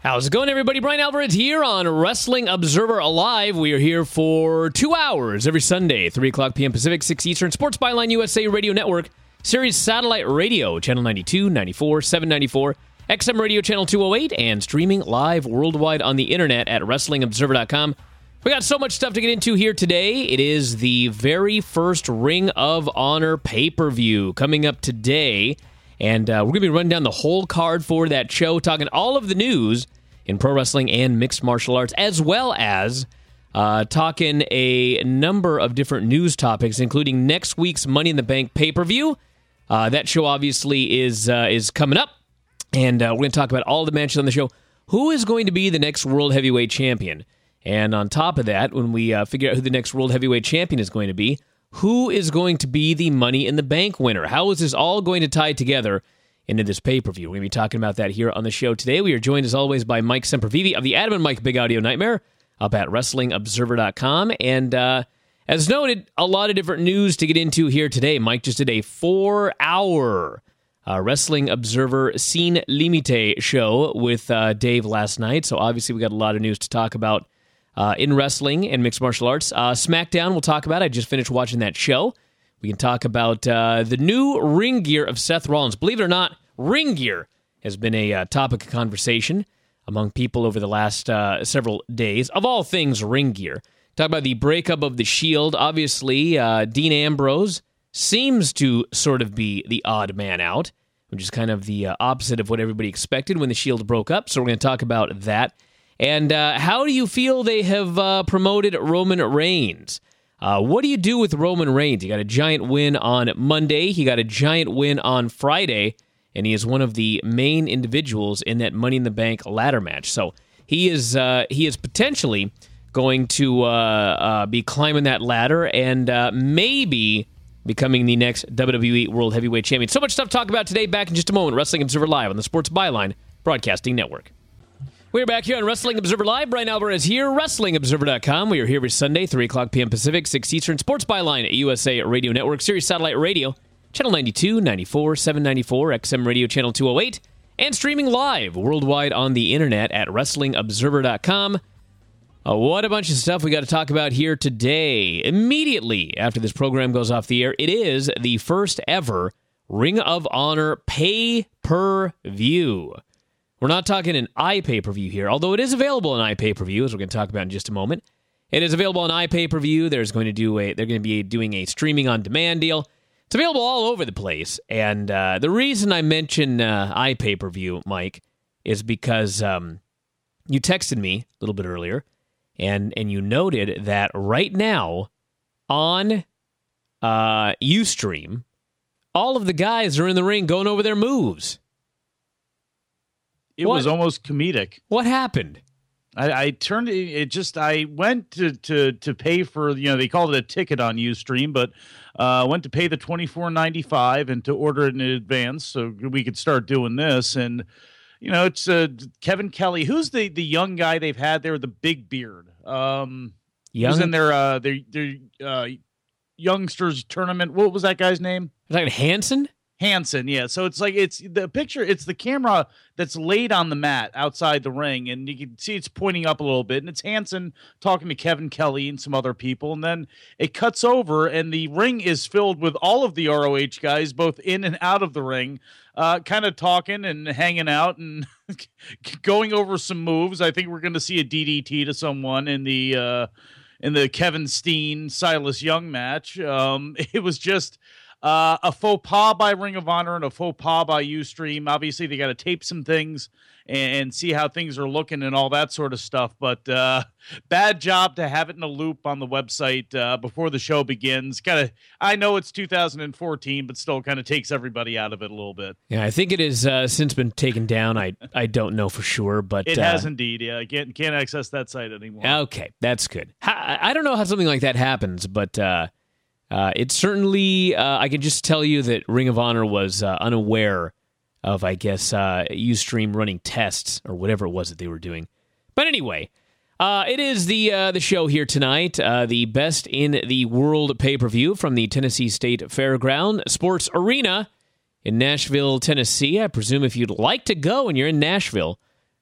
How's it going, everybody? Brian Alvarez here on Wrestling Observer Alive. We are here for 2 hours every Sunday, 3 o'clock p.m. Pacific, 6 Eastern. Sports Byline USA Radio Network, Sirius Satellite Radio, Channel 92, 94, 794, XM Radio Channel 208, and streaming live worldwide on the internet at WrestlingObserver.com. We got so much stuff to get into here today. It is the very first Ring of Honor pay-per-view coming up today. And we're going to be running down the whole card for that show, talking all of the news in pro wrestling and mixed martial arts, as well as talking a number of different news topics, including next week's Money in the Bank pay-per-view. That show obviously is coming up, and we're going to talk about all the matches on the show. Who is going to be the next World Heavyweight Champion? And on top of that, when we figure out who the next World Heavyweight Champion is going to be, who is going to be the Money in the Bank winner? How is this all going to tie together into this pay-per-view? We're going to be talking about that here on the show today. We are joined, as always, by Mike Sempervive of the Adam and Mike Big Audio Nightmare up at WrestlingObserver.com. And as noted, a lot of different news to get into here today. Mike just did a 4-hour Wrestling Observer Scene Limite show with Dave last night. So obviously we got a lot of news to talk about in wrestling and mixed martial arts. SmackDown we'll talk about. I just finished watching that show. We can talk about the new ring gear of Seth Rollins. Believe it or not, ring gear has been a topic of conversation among people over the last several days. Of all things, ring gear. Talk about the breakup of the Shield. Obviously, Dean Ambrose seems to sort of be the odd man out, which is kind of the opposite of what everybody expected when the Shield broke up. So we're going to talk about that. And how do you feel they have promoted Roman Reigns? What do you do with Roman Reigns? He got a giant win on Monday. He got a giant win on Friday. And he is one of the main individuals in that Money in the Bank ladder match. So he is potentially going to be climbing that ladder and maybe becoming the next WWE World Heavyweight Champion. So much stuff to talk about today. Back in just a moment. Wrestling Observer Live on the Sports Byline Broadcasting Network. We're back here on Wrestling Observer Live. Brian Alvarez here, WrestlingObserver.com. We are here every Sunday, 3 o'clock p.m. Pacific, 6 Eastern. Sports Byline at USA Radio Network, Sirius Satellite Radio, Channel 92, 94, 794, XM Radio Channel 208, and streaming live worldwide on the internet at WrestlingObserver.com. What a bunch of stuff we got to talk about here today. Immediately after this program goes off the air, it is the first ever Ring of Honor pay-per-view. We're not talking an iPay-per-view here, although it is available on iPay-per-view, as we're going to talk about in just a moment. It is available on iPay-per-view. They're going to be doing a streaming on demand deal. It's available all over the place. And the reason I mention iPay-per-view, Mike, is because you texted me a little bit earlier, and you noted that right now on Ustream, all of the guys are in the ring going over their moves. It was almost comedic. What happened? I turned it. Just I went to pay for, they called it a ticket on Ustream, but went to pay the $24.95 and to order it in advance so we could start doing this. And it's Kevin Kelly. Who's the young guy they've had there with the big beard? Who's in their youngsters tournament? What was that guy's name? Was that Hanson? Hanson, yeah. So it's the picture, it's the camera that's laid on the mat outside the ring, and you can see it's pointing up a little bit, and it's Hanson talking to Kevin Kelly and some other people, and then it cuts over, and the ring is filled with all of the ROH guys, both in and out of the ring, kind of talking and hanging out and going over some moves. I think we're going to see a DDT to someone in the Kevin Steen, Silas Young match. It was just a faux pas by Ring of Honor and a faux pas by Ustream. Obviously, they got to tape some things and see how things are looking and all that sort of stuff. But bad job to have it in a loop on the website before the show begins. I know it's 2014, but still kind of takes everybody out of it a little bit. Yeah, I think it has since been taken down. I don't know for sure, but it has indeed. Yeah, I can't access that site anymore. Okay, that's good. I don't know how something like that happens, but it's certainly, I can just tell you that Ring of Honor was unaware of, I guess, Ustream running tests or whatever it was that they were doing. But anyway, it is the show here tonight, the Best in the World pay-per-view from the Tennessee State Fairground Sports Arena in Nashville, Tennessee. I presume if you'd like to go and you're in Nashville,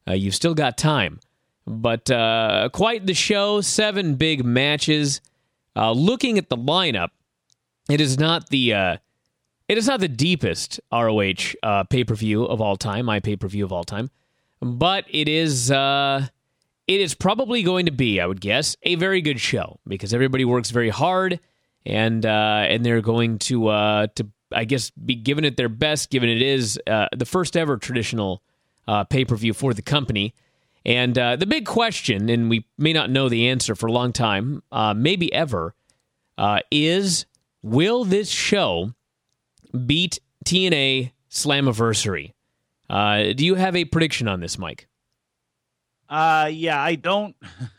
you've still got time. But quite the show, 7 big matches. Looking at the lineup, it is not the deepest ROH pay-per-view of all time, my pay-per-view of all time, but it is probably going to be, I would guess, a very good show because everybody works very hard and they're going to I guess be giving it their best, given it is the first ever traditional pay-per-view for the company. And the big question, and we may not know the answer for a long time, maybe ever, is will this show beat TNA Slammiversary? Do you have a prediction on this, Mike? Yeah, I don't.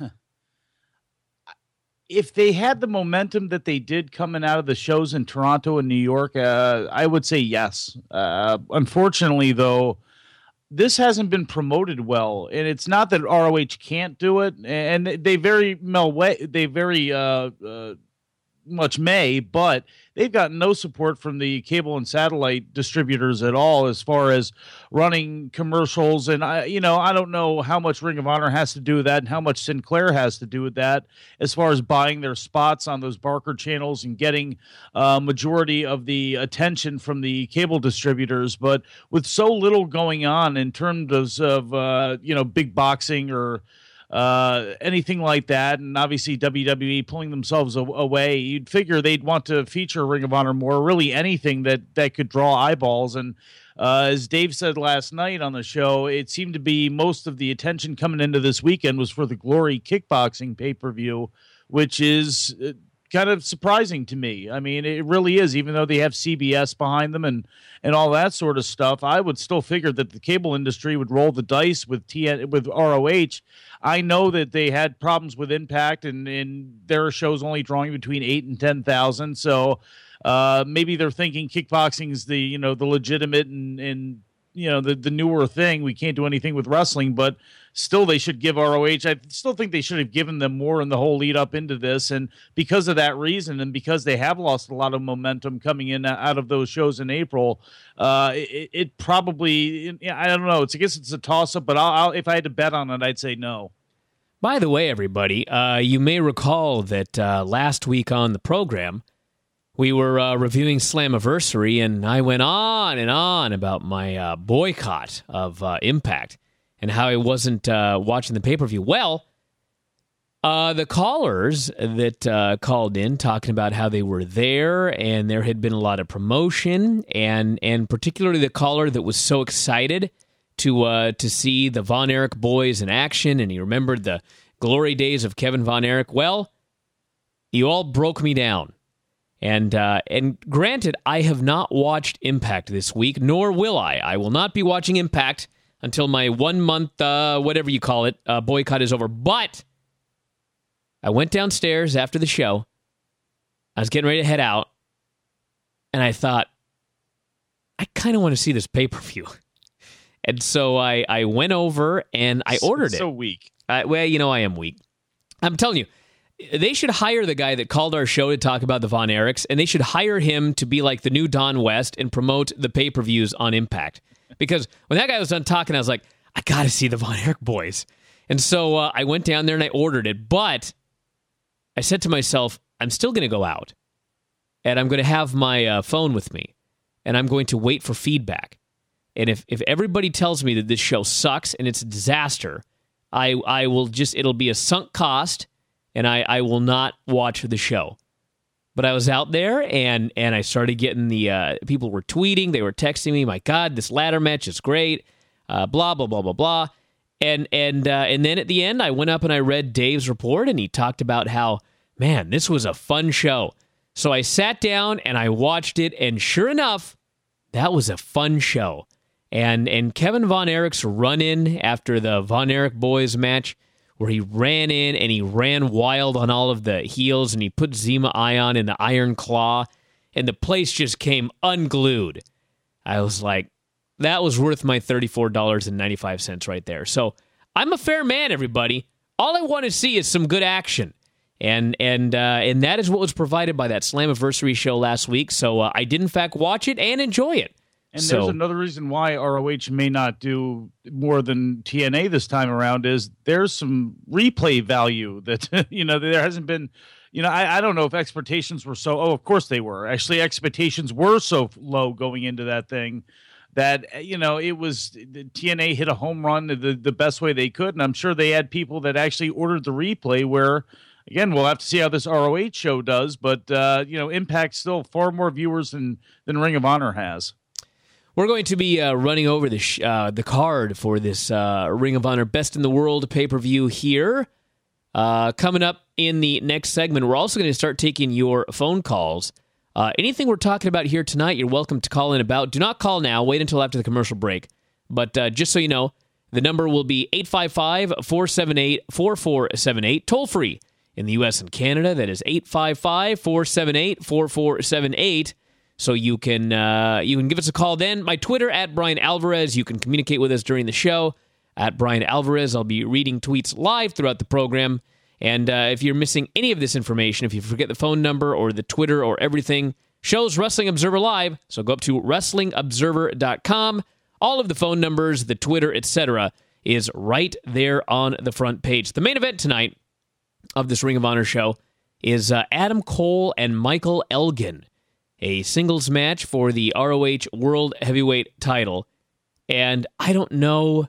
If they had the momentum that they did coming out of the shows in Toronto and New York, I would say yes. Unfortunately, though, this hasn't been promoted well, and it's not that ROH can't do it, and they very much may, but they've got no support from the cable and satellite distributors at all as far as running commercials. And I don't know how much Ring of Honor has to do with that and how much Sinclair has to do with that as far as buying their spots on those Barker channels and getting majority of the attention from the cable distributors. But with so little going on in terms of big boxing or anything like that, and obviously WWE pulling themselves away, you'd figure they'd want to feature Ring of Honor more, really anything that could draw eyeballs. And as Dave said last night on the show, it seemed to be most of the attention coming into this weekend was for the Glory Kickboxing pay-per-view, which is kind of surprising to me. I mean, it really is, even though they have CBS behind them and all that sort of stuff. I would still figure that the cable industry would roll the dice with ROH. I know that they had problems with Impact and their shows only drawing between 8,000 and 10,000. So maybe they're thinking kickboxing is the legitimate and the newer thing. We can't do anything with wrestling, but still they should give ROH. I still think they should have given them more in the whole lead up into this. And because of that reason, and because they have lost a lot of momentum coming in out of those shows in April, it probably, I don't know. I guess it's a toss up, but I'll if I had to bet on it, I'd say no. By the way, everybody, you may recall that last week on the program, we were reviewing Slammiversary, and I went on and on about my boycott of Impact and how I wasn't watching the pay-per-view. Well, the callers that called in talking about how they were there and there had been a lot of promotion, and particularly the caller that was so excited to see the Von Erich boys in action, and he remembered the glory days of Kevin Von Erich. Well, you all broke me down. And granted, I have not watched Impact this week, nor will I. I will not be watching Impact until my 1 month, whatever you call it, boycott is over. But I went downstairs after the show. I was getting ready to head out. And I thought, I kind of want to see this pay-per-view. And so I went over and I ordered it. So weak. I am weak. I'm telling you. They should hire the guy that called our show to talk about the Von Erichs, and they should hire him to be like the new Don West and promote the pay-per-views on Impact. Because when that guy was done talking, I was like, I got to see the Von Erich boys. And so I went down there and I ordered it. But I said to myself, I'm still going to go out, and I'm going to have my phone with me, and I'm going to wait for feedback. And if everybody tells me that this show sucks and it's a disaster, I will just, it'll be a sunk cost, and I will not watch the show. But I was out there, and I started getting the people were tweeting, they were texting me, my God, this ladder match is great, blah, blah, blah, blah, blah. And then at the end, I went up and I read Dave's report, and he talked about how, man, this was a fun show. So I sat down and I watched it, and sure enough, that was a fun show. And Kevin Von Erich's run-in after the Von Erich boys match, where he ran in and he ran wild on all of the heels, and he put Zema Ion in the Iron Claw, and the place just came unglued. I was like, that was worth my $34.95 right there. So I'm a fair man, everybody. All I want to see is some good action. And that is what was provided by that Slammiversary show last week. So I did, in fact, watch it and enjoy it. And there's another reason why ROH may not do more than TNA this time around is there's some replay value that, there hasn't been, I don't know if expectations were of course they were. Actually, expectations were so low going into that thing that, it was TNA hit a home run the best way they could. And I'm sure they had people that actually ordered the replay where, again, we'll have to see how this ROH show does. But, Impact still far more viewers than Ring of Honor has. We're going to be running over the card for this Ring of Honor Best in the World pay-per-view here. Coming up in the next segment, we're also going to start taking your phone calls. Anything we're talking about here tonight, you're welcome to call in about. Do not call now. Wait until after the commercial break. But just so you know, the number will be 855-478-4478, toll-free in the U.S. and Canada. That is 855-478-4478. So you can give us a call then. My Twitter, at Brian Alvarez. You can communicate with us during the show, at Brian Alvarez. I'll be reading tweets live throughout the program. And if you're missing any of this information, if you forget the phone number or the Twitter or everything, shows Wrestling Observer Live. So go up to WrestlingObserver.com. All of the phone numbers, the Twitter, etc. is right there on the front page. The main event tonight of this Ring of Honor show is Adam Cole and Michael Elgin, a singles match for the ROH World Heavyweight title. And I don't know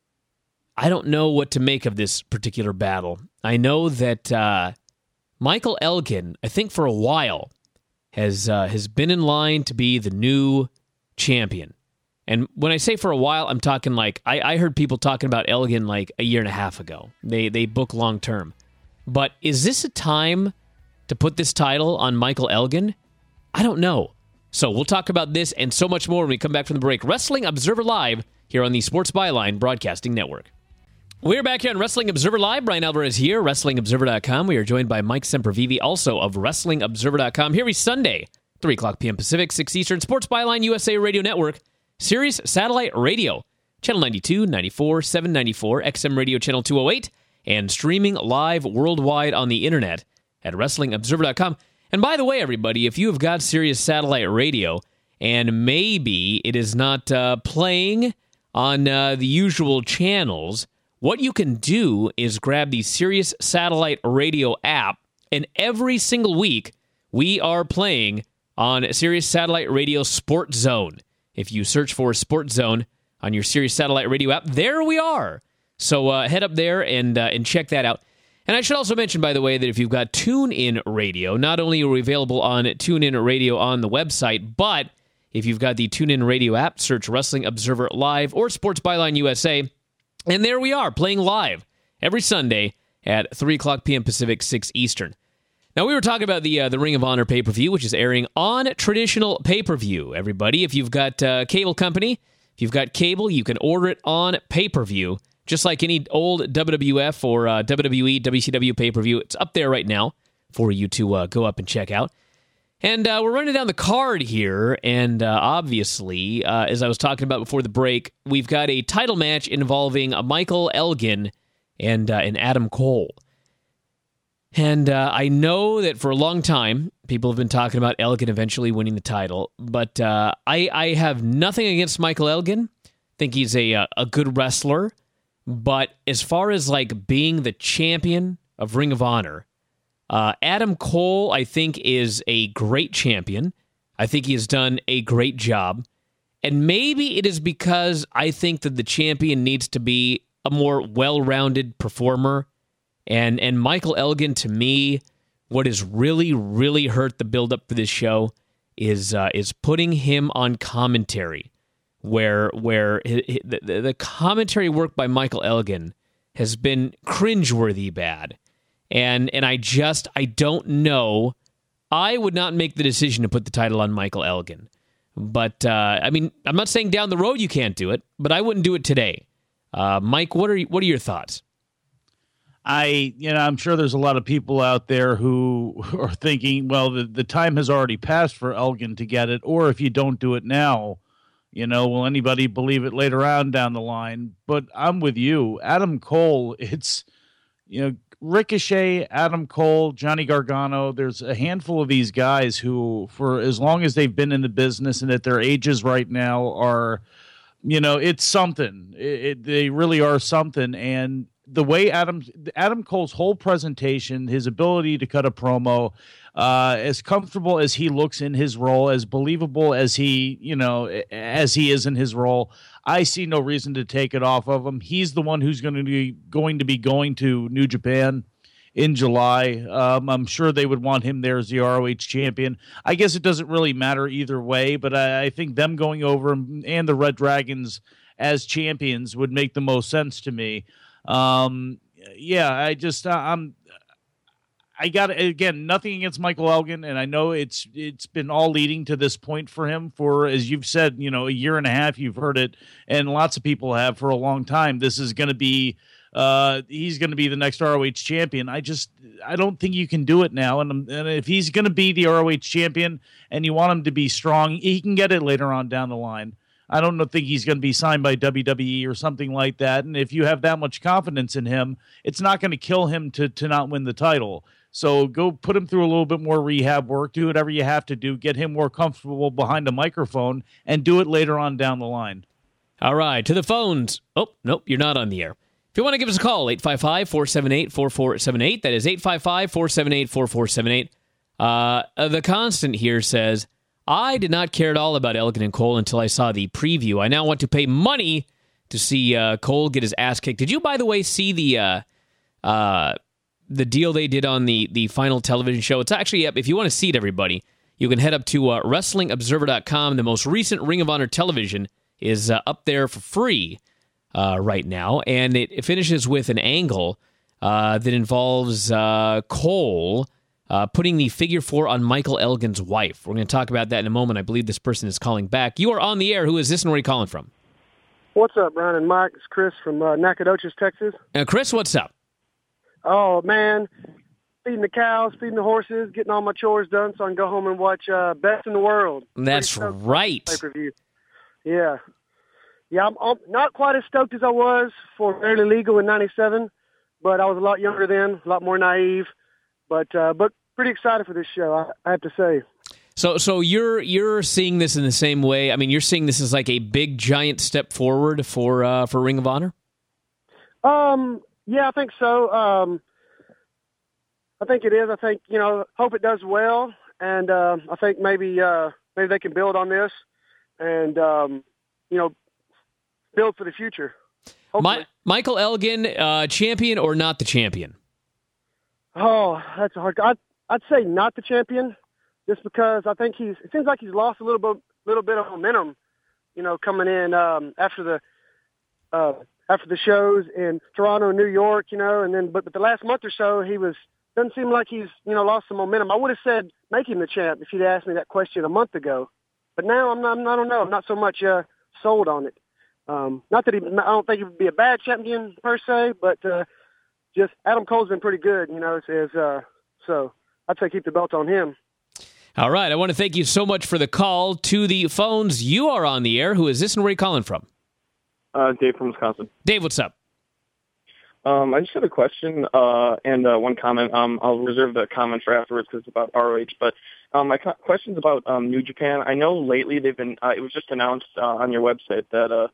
what to make of this particular battle. I know that Michael Elgin, I think for a while, has been in line to be the new champion. And when I say for a while, I'm talking like, I heard people talking about Elgin like a year and a half ago. They book long term. But is this a time to put this title on Michael Elgin? I don't know. So we'll talk about this and so much more when we come back from the break. Wrestling Observer Live here on the Sports Byline Broadcasting Network. We're back here on Wrestling Observer Live. Brian Alvarez here, WrestlingObserver.com. We are joined by Mike Sempervive, also of WrestlingObserver.com. Here every Sunday, 3 o'clock p.m. Pacific, 6 Eastern, Sports Byline USA Radio Network, Sirius Satellite Radio, Channel 92, 94, 794, XM Radio Channel 208, and streaming live worldwide on the internet at WrestlingObserver.com. And by the way, everybody, if you have got Sirius Satellite Radio and maybe it is not playing on the usual channels, what you can do is grab the Sirius Satellite Radio app, and every single week we are playing on Sirius Satellite Radio Sport Zone. If you search for Sport Zone on your Sirius Satellite Radio app, there we are. So head up there and check that out. And I should also mention, by the way, that if you've got TuneIn Radio, not only are we available on TuneIn Radio on the website, but if you've got the TuneIn Radio app, search Wrestling Observer Live or Sports Byline USA, and there we are, playing live every Sunday at 3 o'clock p.m. Pacific, 6 Eastern. Now, we were talking about the Ring of Honor pay-per-view, which is airing on traditional pay-per-view. Everybody, if you've got cable company, if you've got cable, you can order it on pay-per-view. Just like any old WWF or WWE, WCW pay-per-view, it's up there right now for you to go up and check out. And we're running down the card here, and obviously, as I was talking about before the break, we've got a title match involving Michael Elgin and Adam Cole. And I know that for a long time, people have been talking about Elgin eventually winning the title, but I have nothing against Michael Elgin. I think he's a good wrestler. But as far as like being the champion of Ring of Honor, Adam Cole, I think, is a great champion. I think he has done a great job. And maybe it is because I think that the champion needs to be a more well-rounded performer. And Michael Elgin, to me, what has really, really hurt the build-up for this show is putting him on commentary, where the commentary work by Michael Elgin has been cringeworthy bad. And I don't know. I would not make the decision to put the title on Michael Elgin. But, I mean, I'm not saying down the road you can't do it, but I wouldn't do it today. Mike, what are your thoughts? I'm sure there's a lot of people out there who are thinking, well, the time has already passed for Elgin to get it, or if you don't do it now, will anybody believe it later on down the line? But I'm with you. Adam Cole, it's, Ricochet, Adam Cole, Johnny Gargano, there's a handful of these guys who, for as long as they've been in the business and at their ages right now, are, it's something. They really are something. And the way Adam Cole's whole presentation, his ability to cut a promo, as comfortable as he looks in his role, as believable as he is in his role, I see no reason to take it off of him. He's the one who's going to be going to New Japan in July. I'm sure they would want him there as the ROH champion. I guess it doesn't really matter either way, but I think them going over and the Red Dragons as champions would make the most sense to me. I got, again, nothing against Michael Elgin, and I know it's been all leading to this point for him for, as you've said, a year and a half. You've heard it, and lots of people have for a long time. This is going to be, he's going to be the next ROH champion. I don't think you can do it now. And if he's going to be the ROH champion and you want him to be strong, he can get it later on down the line. I don't think he's going to be signed by WWE or something like that. And if you have that much confidence in him, it's not going to kill him to not win the title. So go put him through a little bit more rehab work, do whatever you have to do, get him more comfortable behind a microphone, and do it later on down the line. All right, to the phones. Oh, nope, you're not on the air. If you want to give us a call, 855-478-4478. That is 855-478-4478. The Constant here says, I did not care at all about Elgin and Cole until I saw the preview. I now want to pay money to see Cole get his ass kicked. Did you, by the way, see the deal they did on the final television show? It's actually up. If you want to see it, everybody, you can head up to WrestlingObserver.com. The most recent Ring of Honor television is up there for free right now, and it finishes with an angle that involves Cole putting the figure 4 on Michael Elgin's wife. We're going to talk about that in a moment. I believe this person is calling back. You are on the air. Who is this and where are you calling from? What's up, Brian and Mike? It's Chris from Nacogdoches, Texas. Chris, what's up? Oh, man, feeding the cows, feeding the horses, getting all my chores done so I can go home and watch Best in the World. That's right. Pay-per-view. Yeah. Yeah, I'm not quite as stoked as I was for Fairly Legal in '97, but I was a lot younger then, a lot more naive, but pretty excited for this show, I have to say. So you're seeing this in the same way? I mean, you're seeing this as like a big, giant step forward for Ring of Honor? Yeah, I think so. I think it is. I think, hope it does well. And I think maybe they can build on this and, build for the future. Michael Elgin, champion or not the champion? Oh, that's a hard. I'd say not the champion, just because I think it seems like he's lost a little bit of momentum, coming in after the shows in Toronto and New York, and then but the last month or so doesn't seem like he's lost some momentum. I would have said make him the champ if you'd asked me that question a month ago, but now I don't know. I'm not so much sold on it. Not that I don't think he would be a bad champion per se, but just Adam Cole's been pretty good, so I'd say keep the belt on him. All right, I want to thank you so much for the call to the phones. You are on the air. Who is this and where are you calling from? Dave from Wisconsin. Dave, what's up? I just had a question and one comment. I'll reserve the comment for afterwards because it's about ROH. But my question's about New Japan. I know lately they've been. It was just announced on your website that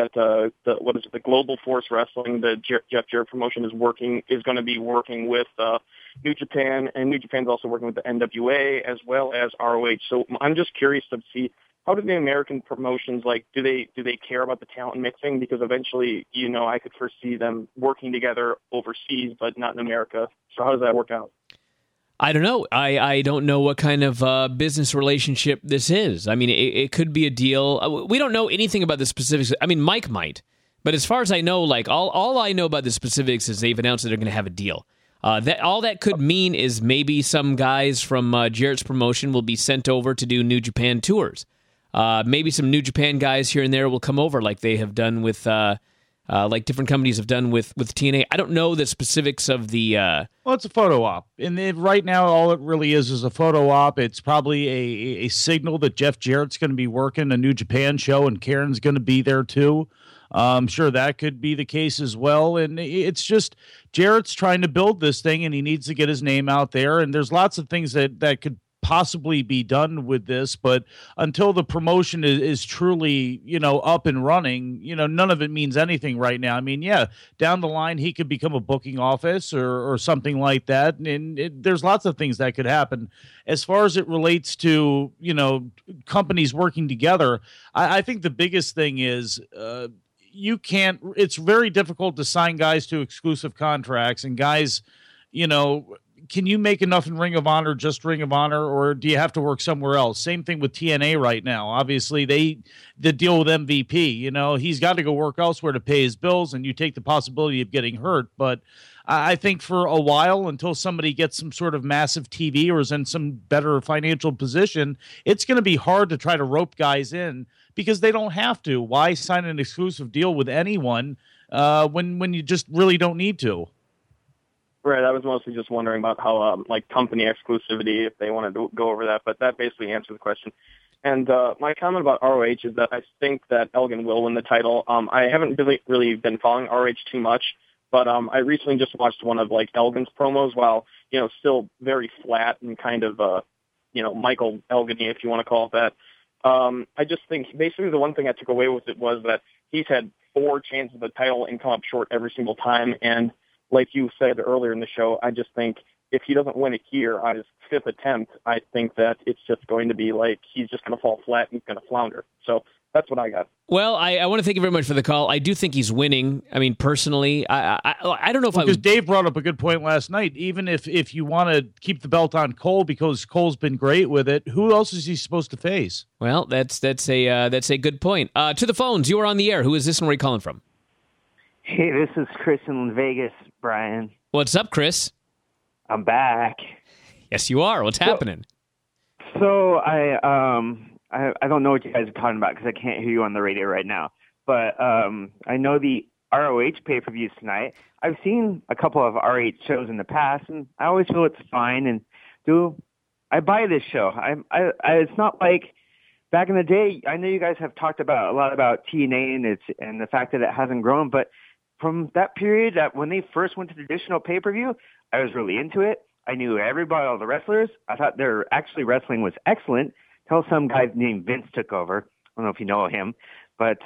the Global Force Wrestling, the Jeff Jarrett promotion is going to be working with New Japan, and New Japan's also working with the NWA as well as ROH. So I'm just curious to see. How do the American promotions, do they care about the talent mixing? Because eventually, I could foresee them working together overseas, but not in America. So how does that work out? I don't know. I don't know what kind of business relationship this is. I mean, it could be a deal. We don't know anything about the specifics. I mean, Mike might. But as far as I know, all I know about the specifics is they've announced that they're going to have a deal. All that could mean is maybe some guys from Jarrett's promotion will be sent over to do New Japan tours. Maybe some New Japan guys here and there will come over like they have done with, like different companies have done with TNA. I don't know the specifics of the... Well, it's a photo op. And right now, all it really is a photo op. It's probably a signal that Jeff Jarrett's going to be working a New Japan show and Karen's going to be there too. I'm sure that could be the case as well. And it's just Jarrett's trying to build this thing, and he needs to get his name out there. And there's lots of things that could possibly be done with this, but until the promotion is truly, up and running, none of it means anything right now. I mean, yeah, down the line, he could become a booking office or something like that. And there's lots of things that could happen. As far as it relates to, companies working together, I think the biggest thing is, it's very difficult to sign guys to exclusive contracts, and guys, can you make enough in Ring of Honor, just Ring of Honor, or do you have to work somewhere else? Same thing with TNA right now. Obviously, the deal with MVP, he's got to go work elsewhere to pay his bills, and you take the possibility of getting hurt. But I think for a while, until somebody gets some sort of massive TV or is in some better financial position, it's going to be hard to try to rope guys in because they don't have to. Why sign an exclusive deal with anyone when you just really don't need to? Right, I was mostly just wondering about how, company exclusivity, if they wanted to go over that, but that basically answered the question. And my comment about ROH is that I think that Elgin will win the title. I haven't really been following ROH too much, but I recently just watched one of, Elgin's promos while, still very flat and kind of, Michael Elgin-y, if you want to call it that. I just think basically the one thing I took away with it was that he's had 4 chances at the title and come up short every single time, and like you said earlier in the show, I just think if he doesn't win it here on his 5th attempt, I think that it's just going to be he's just going to fall flat and he's going to flounder. So that's what I got. Well, I want to thank you very much for the call. I do think he's winning. I mean, personally, I don't know if because Dave brought up a good point last night. Even if you want to keep the belt on Cole because Cole's been great with it, who else is he supposed to face? Well, that's a good point. To the phones, you are on the air. Who is this and where are you calling from? Hey, this is Chris in Vegas, Brian. What's up, Chris? I'm back. Yes, you are. What's happening? So I don't know what you guys are talking about because I can't hear you on the radio right now. But I know the ROH pay-per-views tonight. I've seen a couple of ROH shows in the past, and I always feel it's fine. And I buy this show? It's not like back in the day. I know you guys have talked a lot about TNA and the fact that it hasn't grown, but from that period, that when they first went to traditional pay-per-view, I was really into it. I knew everybody, all the wrestlers. I thought their actually wrestling was excellent. Till some guy named Vince took over. I don't know if you know him, but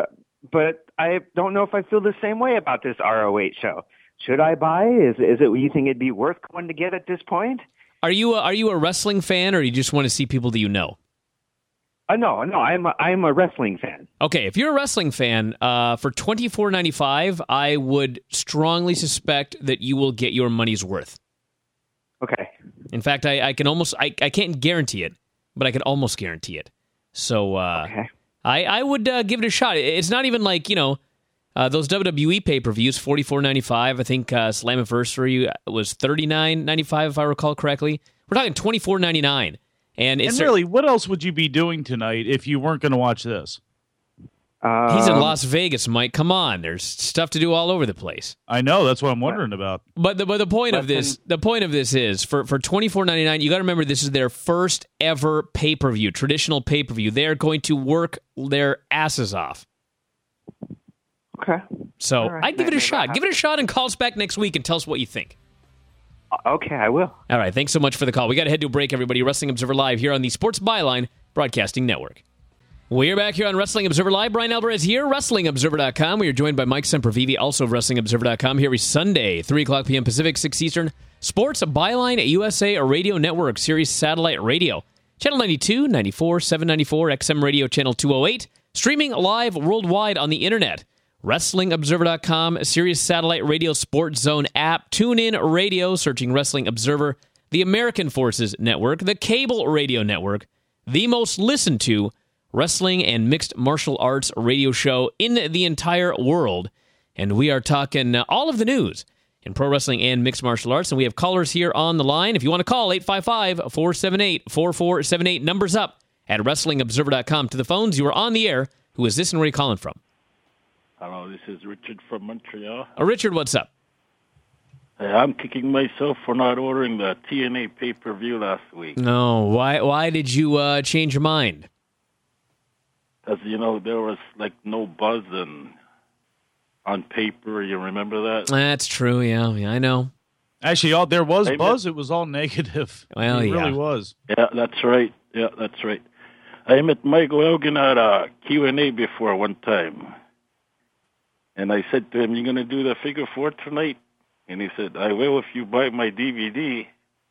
I don't know if I feel the same way about this ROH show. Should I buy? Is it you think it'd be worth going to get at this point? Are you a wrestling fan, or you just want to see people that you know? No, I'm a wrestling fan. Okay, if you're a wrestling fan, for $24.95, I would strongly suspect that you will get your money's worth. Okay. In fact, I can't guarantee it, but I can almost guarantee it. So okay. I would give it a shot. It's not even like, those WWE pay-per-views, $44.95. I think Slammiversary was $39.95, if I recall correctly. We're talking $24.99. And really, what else would you be doing tonight if you weren't going to watch this? He's in Las Vegas, Mike. Come on, there's stuff to do all over the place. I know, that's what I'm wondering about. But the point of this is for $24.99, you got to remember this is their first ever pay-per-view, traditional pay-per-view. They're going to work their asses off. Okay. So right. I'd give it a shot. Give it a shot and call us back next week and tell us what you think. Okay, I will. All right, thanks so much for the call. We got to head to a break, everybody. Wrestling Observer Live here on the Sports Byline Broadcasting Network. We're back here on Wrestling Observer Live. Brian Alvarez here, WrestlingObserver.com. We are joined by Mike Sempervive, also of WrestlingObserver.com, here every Sunday, 3 o'clock p.m. Pacific, 6 Eastern. Sports Byline USA Radio Network, Sirius Satellite Radio. Channel 92, 94, 794, XM Radio Channel 208. Streaming live worldwide on the Internet. WrestlingObserver.com, Sirius Satellite Radio Sports Zone app, TuneIn Radio, searching Wrestling Observer, the American Forces Network, the Cable Radio Network, the most listened to wrestling and mixed martial arts radio show in the entire world. And we are talking all of the news in pro wrestling and mixed martial arts. And we have callers here on the line. If you want to call, 855-478-4478. Numbers up at WrestlingObserver.com. To the phones, you are on the air. Who is this and where are you calling from? Hello, this is Richard from Montreal. Richard, what's up? Hey, I'm kicking myself for not ordering the TNA pay-per-view last week. No, why did you change your mind? Because, there was, no buzz, and on paper. You remember that? That's true. Yeah, I know. Actually, there was Hey, buzz. It was all negative. Well, it yeah. really was. Yeah, that's right. I met Michael Elgin at a Q&A before one time. And I said to him, "You going to do the figure four tonight?" And he said, "I will if you buy my DVD."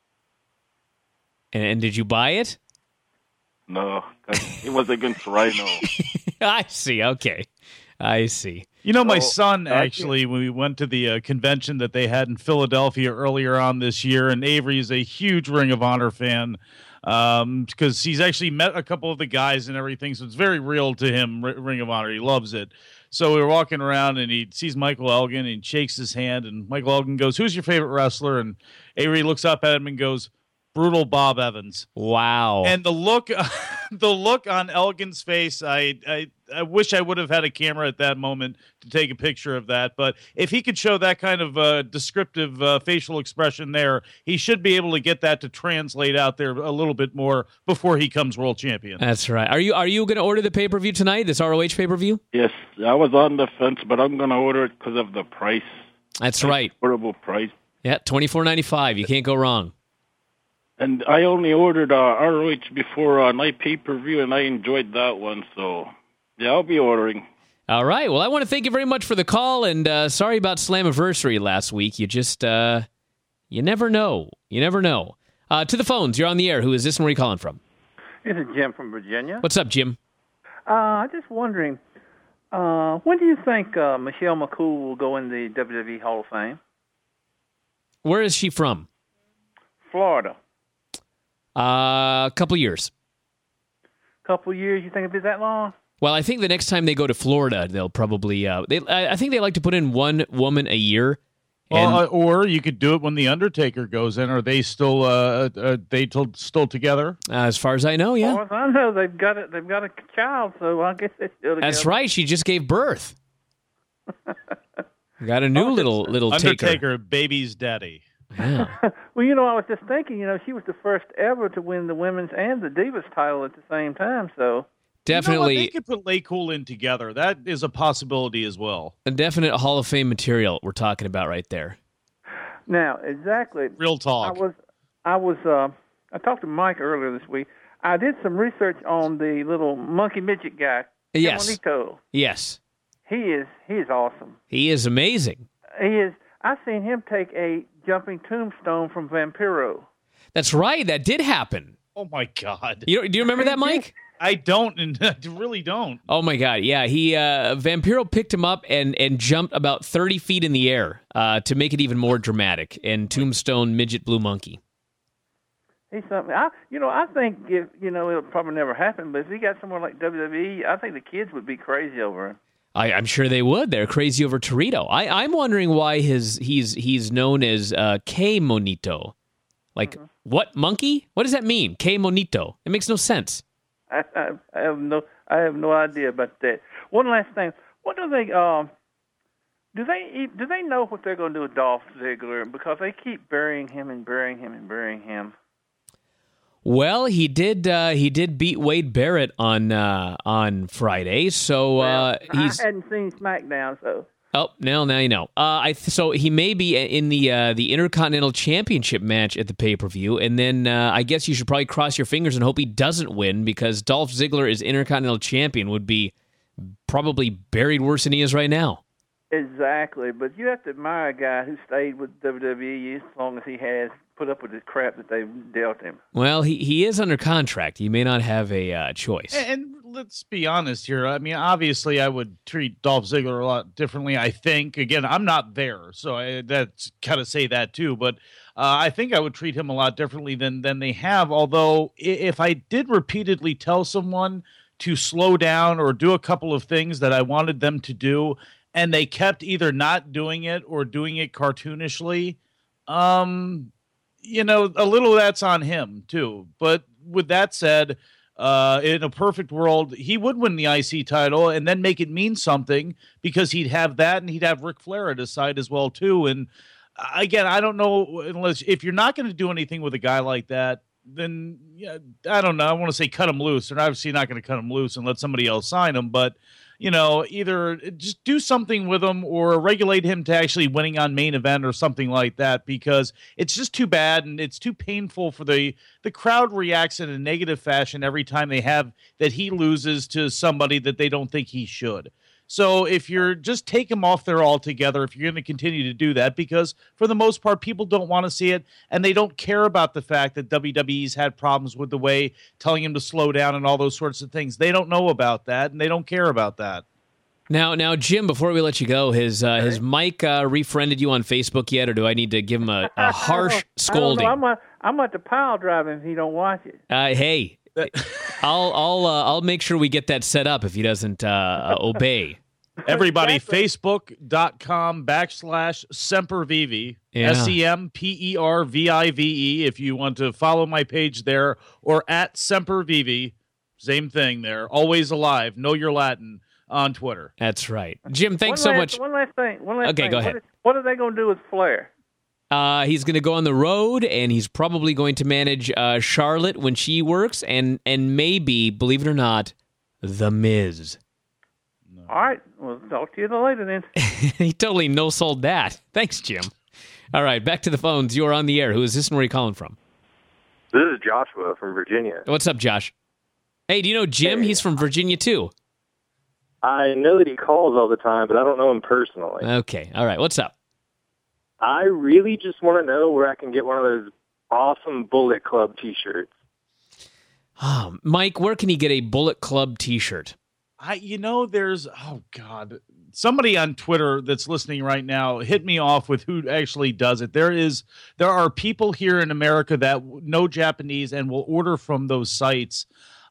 And did you buy it? No, it was against Rhino. I see. Okay. I see. You know, my So, son, I actually, when we went to the convention that they had in Philadelphia earlier on this year, and Avery is a huge Ring of Honor fan because he's actually met a couple of the guys and everything, so it's very real to him, Ring of Honor. He loves it. So we were walking around, and he sees Michael Elgin, and he shakes his hand, and Michael Elgin goes, "Who's your favorite wrestler?" And Avery looks up at him and goes, "Brutal Bob Evans." Wow. And the look on Elgin's face, I wish I would have had a camera at that moment to take a picture of that. But if he could show that kind of descriptive facial expression there, he should be able to get that to translate out there a little bit more before he comes world champion. That's right. Are you going to order the pay-per-view tonight, this ROH pay-per-view? Yes, I was on the fence, but I'm going to order it because of the price. That's right. Affordable price. Yeah, $24.95. You can't go wrong. And I only ordered ROH before night pay-per-view, and I enjoyed that one. So, yeah, I'll be ordering. All right. Well, I want to thank you very much for the call, and sorry about Slammiversary last week. You just, you never know. You never know. To the phones. You're on the air. Who is this and where are you calling from? This is Jim from Virginia. What's up, Jim? I'm just wondering, when do you think Michelle McCool will go in the WWE Hall of Fame? Where is she from? Florida. A couple years. Couple years? You think it'll be that long? Well, I think the next time they go to Florida, they'll probably. I think they like to put in one woman a year. Well, or you could do it when the Undertaker goes in. Are they still still together? As far as I know, yeah. As far as I know, they've got it. They've got a child, so I guess they're still together. That's right. She just gave birth. Got a new little taker. Undertaker, baby's daddy. Yeah. Well, I was just thinking, she was the first ever to win the women's and the Divas title at the same time, so. Definitely. They could put Laycool in together. That is a possibility as well. A definite Hall of Fame material we're talking about right there. Now, exactly. Real talk. I talked to Mike earlier this week. I did some research on the little monkey midget guy. Yes. Monito. Yes. He is awesome. He is amazing. He is. I seen him take a jumping tombstone from Vampiro. That's right. That did happen. Oh my God. Do you remember that, Mike? I don't, and I really don't. Oh my God. Yeah. He Vampiro picked him up and jumped about 30 feet in the air to make it even more dramatic. And Tombstone Midget Blue Monkey. He's something. I think if it'll probably never happen. But if he got somewhere like WWE, I think the kids would be crazy over him. I'm sure they would. They're crazy over Torito. I'm wondering why he's known as K Monito. Like, what, monkey? What does that mean? K Monito. It makes no sense. I have no idea about that. One last thing. What do they do they know what they're going to do with Dolph Ziggler? Because they keep burying him and burying him and burying him. Well, he did beat Wade Barrett on Friday, so he's. I hadn't seen SmackDown, so. Oh, now you know. So he may be in the Intercontinental Championship match at the pay-per-view, and then I guess you should probably cross your fingers and hope he doesn't win, because Dolph Ziggler as Intercontinental Champion would be probably buried worse than he is right now. Exactly, but you have to admire a guy who stayed with WWE as long as he has, put up with the crap that they've dealt him. Well, he is under contract. He may not have a choice. And let's be honest here. I mean, obviously, I would treat Dolph Ziggler a lot differently. I think, again, I'm not there, so that's kind of say that too. But I think I would treat him a lot differently than they have. Although, if I did repeatedly tell someone to slow down or do a couple of things that I wanted them to do, and they kept either not doing it or doing it cartoonishly, a little of that's on him too. But with that said, in a perfect world, he would win the IC title and then make it mean something, because he'd have that and he'd have Ric Flair at his side as well too. And again, I don't know, unless if you're not going to do anything with a guy like that, then I don't know. I want to say cut him loose. They're obviously not going to cut him loose and let somebody else sign him, but either just do something with him or regulate him to actually winning on main event or something like that, because it's just too bad and it's too painful for the crowd reacts in a negative fashion every time they have that he loses to somebody that they don't think he should. So if you're just take him off there altogether, if you're going to continue to do that, because for the most part, people don't want to see it and they don't care about the fact that WWE's had problems with the way telling him to slow down and all those sorts of things. They don't know about that and they don't care about that. Now, Jim, before we let you go, has Mike refriended you on Facebook yet, or do I need to give him a harsh scolding? I don't know. I'm at the pile driving if he don't watch it. Hey, I'll make sure we get that set up if he doesn't obey. Everybody, Facebook.com/SemperVive, SEMPERVIVE, if you want to follow my page there, or at SemperVive, same thing there. Always alive, know your Latin on Twitter. That's right. Jim, thanks so much. One last thing. Okay, go ahead. What are they going to do with Flair? He's going to go on the road, and he's probably going to manage Charlotte when she works, and maybe, believe it or not, The Miz. All right. We'll talk to you later then. He totally no-sold that. Thanks, Jim. All right, back to the phones. You're on the air. Who is this and where are you calling from? This is Joshua from Virginia. What's up, Josh? Hey, do you know Jim? Hey. He's from Virginia, too. I know that he calls all the time, but I don't know him personally. Okay. All right. What's up? I really just want to know where I can get one of those awesome Bullet Club T-shirts. Mike, where can he get a Bullet Club T-shirt? There's, somebody on Twitter that's listening right now hit me off with who actually does it. There are people here in America that know Japanese and will order from those sites.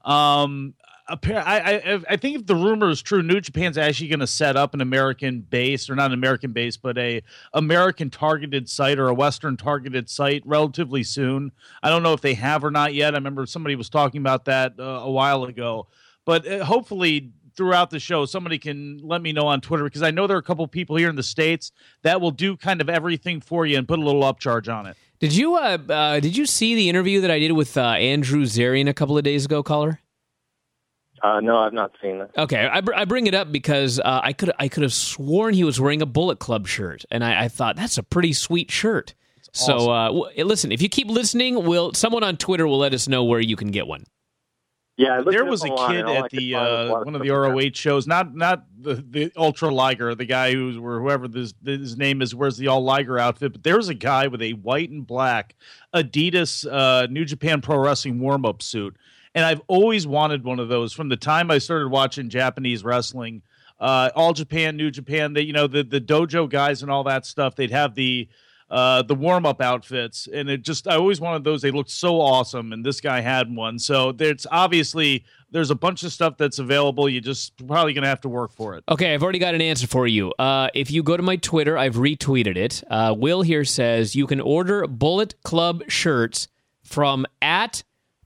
I think if the rumor is true, New Japan's actually going to set up an American base, or not an American base, but a American targeted site or a Western targeted site relatively soon. I don't know if they have or not yet. I remember somebody was talking about that a while ago, but hopefully throughout the show, somebody can let me know on Twitter, because I know there are a couple people here in the States that will do kind of everything for you and put a little upcharge on it. Did you see the interview that I did with Andrew Zarian a couple of days ago, caller? No, I've not seen that. Okay, I bring it up because I could have sworn he was wearing a Bullet Club shirt, and I thought that's a pretty sweet shirt. So awesome. Listen, if you keep listening, someone on Twitter will let us know where you can get one. Yeah, there was a kid at the one of the ROH shows, not the Ultra Liger, the guy whoever his name is, wears the all Liger outfit, but there was a guy with a white and black Adidas New Japan Pro Wrestling warm up suit. And I've always wanted one of those from the time I started watching Japanese wrestling. All Japan, New Japan, the dojo guys and all that stuff. They'd have the warm up outfits, and I always wanted those. They looked so awesome, and this guy had one. So there's a bunch of stuff that's available. You just probably gonna have to work for it. Okay, I've already got an answer for you. If you go to my Twitter, I've retweeted it. Will here says you can order Bullet Club shirts from at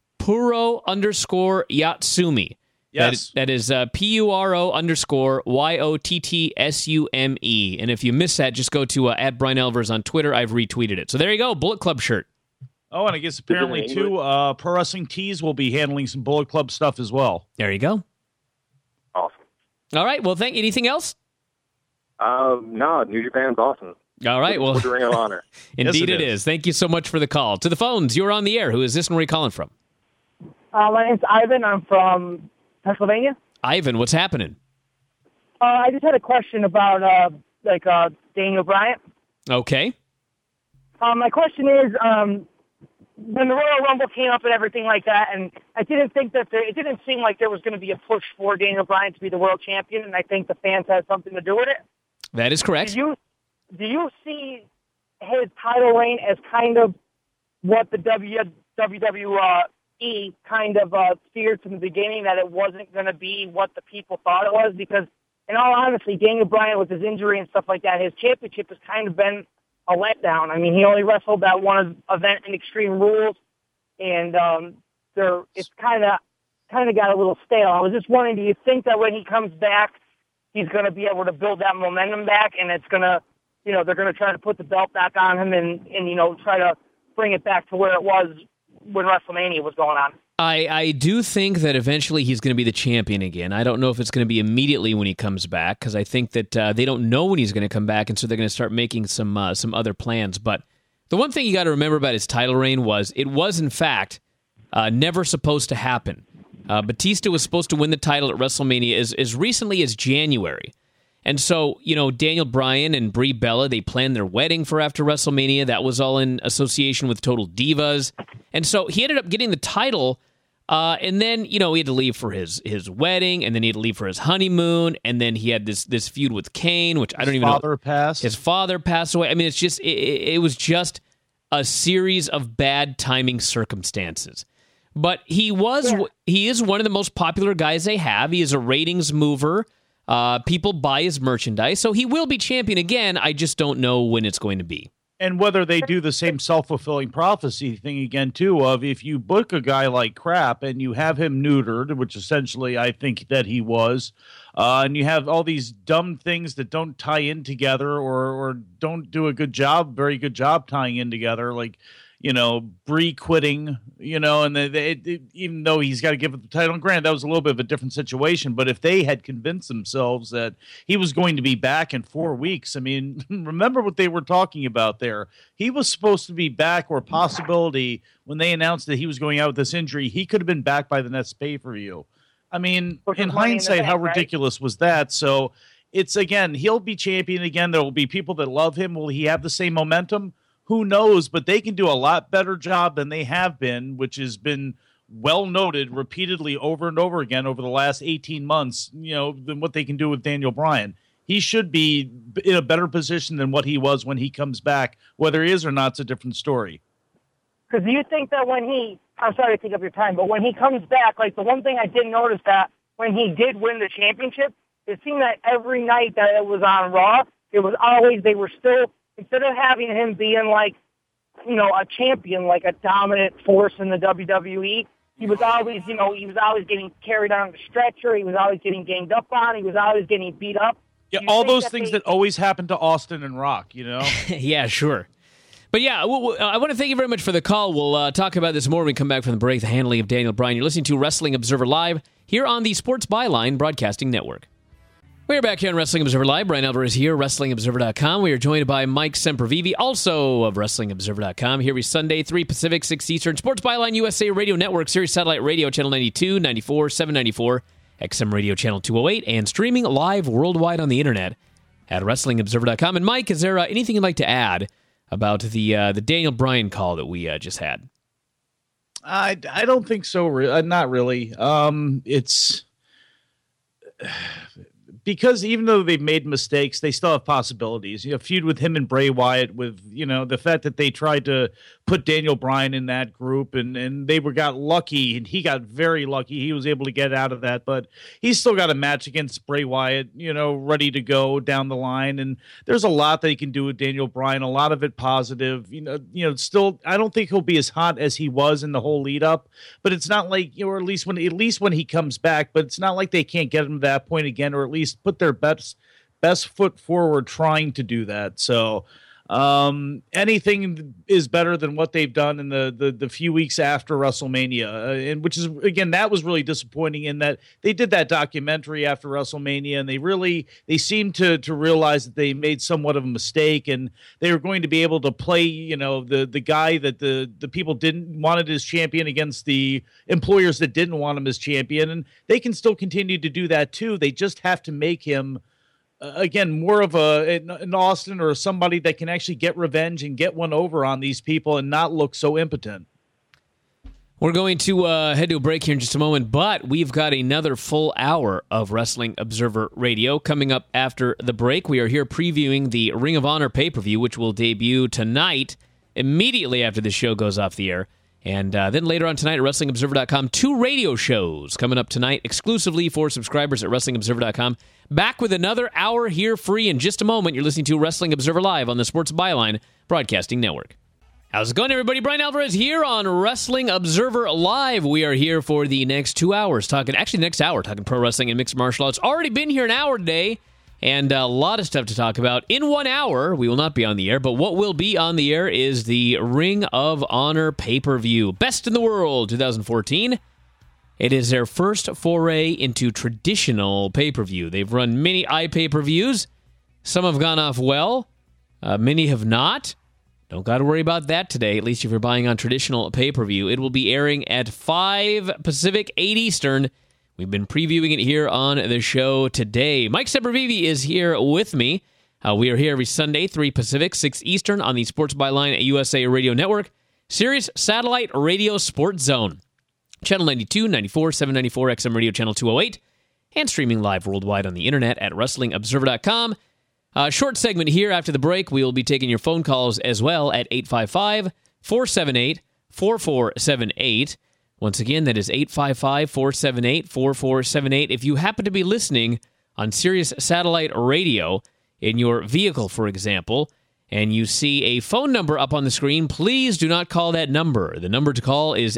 Puro_Yotsume. Yes. That is PURO_YOTTSUME. And if you miss that, just go to at Brian Elvers on Twitter. I've retweeted it. So there you go, Bullet Club shirt. Oh, and I guess apparently, too, Pro Wrestling Tees will be handling some Bullet Club stuff as well. There you go. Awesome. All right, well, anything else? No, New Japan's awesome. All right, well. Ring of honor. Indeed yes, it is. Thank you so much for the call. To the phones, you're on the air. Who is this and where are you calling from? My name's Ivan. I'm from Pennsylvania. Ivan, what's happening? I just had a question about Daniel Bryan. Okay. My question is, when the Royal Rumble came up and everything like that, and I didn't think that it didn't seem like there was going to be a push for Daniel Bryan to be the world champion, and I think the fans had something to do with it. That is correct. Do you see his title reign as kind of what the WWE kind of feared from the beginning, that it wasn't going to be what the people thought it was? Because, in all honesty, Daniel Bryan, with his injury and stuff like that, his championship has kind of been a letdown. I mean, he only wrestled that one event in Extreme Rules, and it's kind of got a little stale. I was just wondering, do you think that when he comes back, he's going to be able to build that momentum back, and it's going to, they're going to try to put the belt back on him and try to bring it back to where it was when WrestleMania was going on? I do think that eventually he's going to be the champion again. I don't know if it's going to be immediately when he comes back, because I think that they don't know when he's going to come back, and so they're going to start making some other plans. But the one thing you got to remember about his title reign was it was, in fact, never supposed to happen. Batista was supposed to win the title at WrestleMania as recently as January. And so, Daniel Bryan and Brie Bella, they planned their wedding for after WrestleMania. That was all in association with Total Divas. And so he ended up getting the title, and then, he had to leave for his wedding, and then he had to leave for his honeymoon, and then he had this feud with Kane, which I don't even know. His father passed away. I mean, it's just, it was just a series of bad timing circumstances. But he is one of the most popular guys they have. He is a ratings mover. People buy his merchandise, so he will be champion again. I just don't know when it's going to be. And whether they do the same self-fulfilling prophecy thing again, too, of if you book a guy like crap and you have him neutered, which essentially I think that he was, and you have all these dumb things that don't tie in together or don't do a very good job tying in together, like, Brie quitting, and even though he's got to give it the title, and granted, that was a little bit of a different situation, but if they had convinced themselves that he was going to be back in 4 weeks, I mean, remember what they were talking about there. He was supposed to be back, or possibility, when they announced that he was going out with this injury, he could have been back by the next pay-per-view. I mean, in hindsight, how ridiculous was that? So it's, again, he'll be champion again. There will be people that love him. Will he have the same momentum? Who knows, but they can do a lot better job than they have been, which has been well noted repeatedly over and over again over the last 18 months, than what they can do with Daniel Bryan. He should be in a better position than what he was when he comes back. Whether he is or not, it's a different story. Because do you think that I'm sorry to take up your time, but when he comes back, like the one thing I did notice that when he did win the championship, it seemed that every night that it was on Raw, it was always, they were still, instead of having him being like, a champion, like a dominant force in the WWE, he was always, he was always getting carried on the stretcher. He was always getting ganged up on. He was always getting beat up. Yeah, all those things that always happen to Austin and Rock, Yeah, sure. But yeah, I want to thank you very much for the call. We'll talk about this more when we come back from the break, the handling of Daniel Bryan. You're listening to Wrestling Observer Live here on the Sports Byline Broadcasting Network. We're back here on Wrestling Observer Live. Brian Alvarez here, WrestlingObserver.com. We are joined by Mike Sempervive, also of WrestlingObserver.com. Here every Sunday, 3 Pacific, 6 Eastern. Sports Byline USA Radio Network, Sirius Satellite Radio, Channel 92, 94, 794, XM Radio Channel 208, and streaming live worldwide on the Internet at WrestlingObserver.com. And Mike, is there anything you'd like to add about the Daniel Bryan call that we just had? I don't think so. Not really. It's... Because even though they've made mistakes, they still have possibilities. Feud with him and Bray Wyatt, with the fact that they tried to put Daniel Bryan in that group, and they got lucky, and he got very lucky. He was able to get out of that, but he's still got a match against Bray Wyatt, ready to go down the line. And there's a lot that he can do with Daniel Bryan. A lot of it positive. Still, I don't think he'll be as hot as he was in the whole lead up, but it's not like, or at least when he comes back. But it's not like they can't get him to that point again, or at least put their best foot forward trying to do that. So anything is better than what they've done in the few weeks after WrestleMania, and which is, again, that was really disappointing in that they did that documentary after WrestleMania, and they seemed to realize that they made somewhat of a mistake, and they were going to be able to play the guy that the people didn't wanted as champion against the employers that didn't want him as champion, and they can still continue to do that too. They just have to make him again, more of an Austin or somebody that can actually get revenge and get one over on these people and not look so impotent. We're going to head to a break here in just a moment, but we've got another full hour of Wrestling Observer Radio coming up after the break. We are here previewing the Ring of Honor pay-per-view, which will debut tonight, immediately after the show goes off the air. And then later on tonight at WrestlingObserver.com, 2 radio shows coming up tonight exclusively for subscribers at WrestlingObserver.com. Back with another hour here free in just a moment. You're listening to Wrestling Observer Live on the Sports Byline Broadcasting Network. How's it going, everybody? Brian Alvarez here on Wrestling Observer Live. We are here for the next 2 hours, talking pro wrestling and mixed martial arts. Already been here an hour today. and a lot of stuff to talk about. In 1 hour, we will not be on the air, but what will be on the air is the Ring of Honor pay-per-view. Best in the World 2014. It is their first foray into traditional pay-per-view. They've run many iPay-per-views. Some have gone off well. Many have not. Don't got to worry about that today, at least if you're buying on traditional pay-per-view. It will be airing at 5 Pacific, 8 Eastern. We've been previewing it here on the show today. Mike Sempervive is here with me. We are here every Sunday, 3 Pacific, 6 Eastern on the Sports Byline USA Radio Network, Sirius Satellite Radio Sports Zone, Channel 92, 94, 794, XM Radio Channel 208, and streaming live worldwide on the internet at WrestlingObserver.com. Short segment here after the break. We will be taking your phone calls as well at 855-478-4478. Once again, that is 855-478-4478. If you happen to be listening on Sirius Satellite Radio in your vehicle, for example, and you see a phone number up on the screen, please do not call that number. The number to call is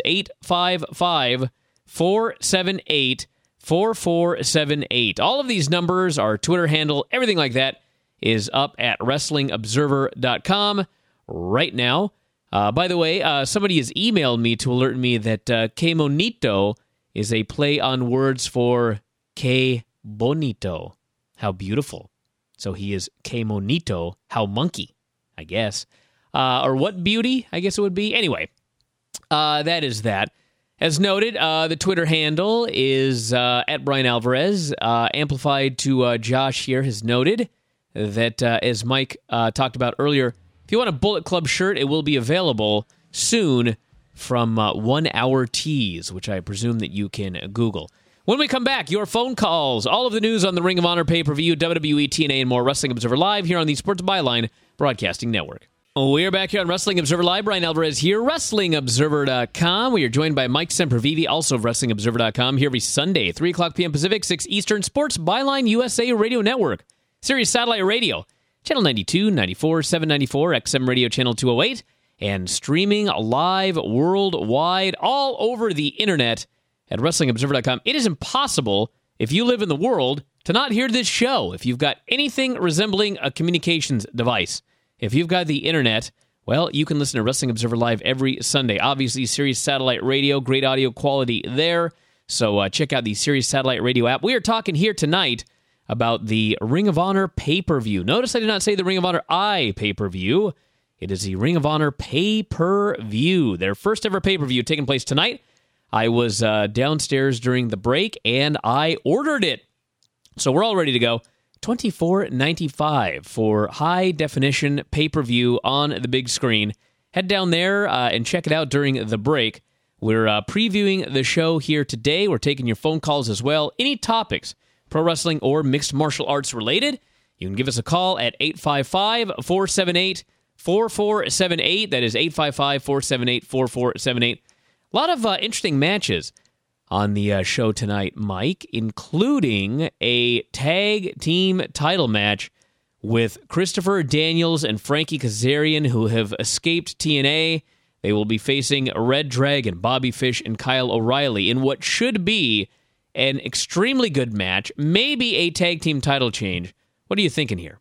855-478-4478. All of these numbers, our Twitter handle, everything like that, is up at WrestlingObserver.com right now. By the way, somebody has emailed me to alert me that Que Monito is a play on words for Que Bonito, how beautiful. So he is Que Monito, how monkey, I guess. Or what beauty, I guess it would be. Anyway, that is that. As noted, the Twitter handle is at Brian Alvarez. Amplified to Josh here has noted that, as Mike talked about earlier, if you want a Bullet Club shirt, it will be available soon from 1 Hour Tees, which I presume that you can Google. When we come back, your phone calls, all of the news on the Ring of Honor pay-per-view, WWE, TNA, and more. Wrestling Observer Live here on the Sports Byline Broadcasting Network. We are back here on Wrestling Observer Live. Brian Alvarez here, WrestlingObserver.com. We are joined by Mike Sempervive, also of WrestlingObserver.com, here every Sunday, 3 o'clock p.m. Pacific, 6 Eastern, Sports Byline USA Radio Network, Sirius Satellite Radio, Channel 92, 94, 794, XM Radio Channel 208, and streaming live worldwide all over the internet at WrestlingObserver.com. It is impossible, if you live in the world, to not hear this show. If you've got anything resembling a communications device, if you've got the internet, well, you can listen to Wrestling Observer Live every Sunday. Obviously, Sirius Satellite Radio, great audio quality there. So check out the Sirius Satellite Radio app. We are talking here tonight about the Ring of Honor pay-per-view. Notice I did not say the Ring of Honor pay-per-view. It is the Ring of Honor pay-per-view. Their first ever pay-per-view taking place tonight. I was downstairs during the break, and I ordered it. So we're all ready to go. $24.95 for high-definition pay-per-view on the big screen. Head down there and check it out during the break. We're previewing the show here today. We're taking your phone calls as well. Any topics, pro wrestling or mixed martial arts related, you can give us a call at 855-478-4478. That is 855-478-4478. A lot of interesting matches on the show tonight, Mike, including a tag team title match with Christopher Daniels and Frankie Kazarian, who have escaped TNA. They will be facing Red Dragon, Bobby Fish, and Kyle O'Reilly in what should be an extremely good match, maybe a tag team title change. What are you thinking here?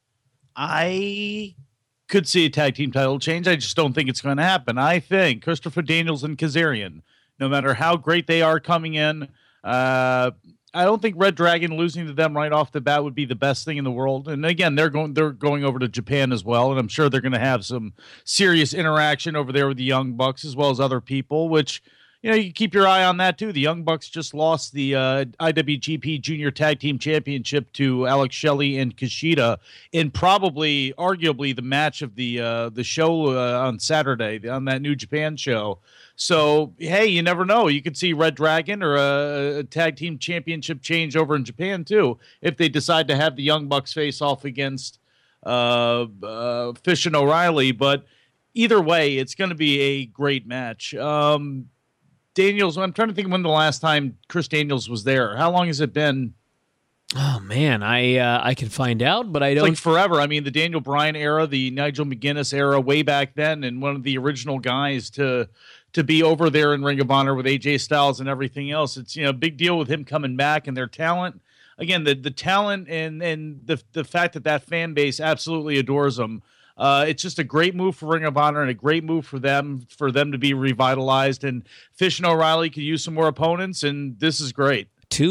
I could see a tag team title change. I just don't think it's going to happen. I think Christopher Daniels and Kazarian, no matter how great they are coming in, I don't think Red Dragon losing to them right off the bat would be the best thing in the world. And again, they're going over to Japan as well, and I'm sure they're going to have some serious interaction over there with the Young Bucks as well as other people, which, you know, you keep your eye on that too. The Young Bucks just lost the IWGP Junior Tag Team Championship to Alex Shelley and Kushida in probably, arguably, the match of the show on Saturday on that New Japan show. So, hey, you never know. You could see Red Dragon or a tag team championship change over in Japan too if they decide to have the Young Bucks face off against Fish and O'Reilly. But either way, it's going to be a great match. Daniels, I'm trying to think when the last time Chris Daniels was there. How long has it been? Oh, man, I can find out, but I don't. It's like forever. I mean, the Daniel Bryan era, the Nigel McGuinness era way back then, and one of the original guys to be over there in Ring of Honor with AJ Styles and everything else. It's, you know, a big deal with him coming back and their talent. again, the talent and the fact that fan base absolutely adores him. It's just a great move for Ring of Honor and a great move for them to be revitalized. And Fish and O'Reilly could use some more opponents, and this is great.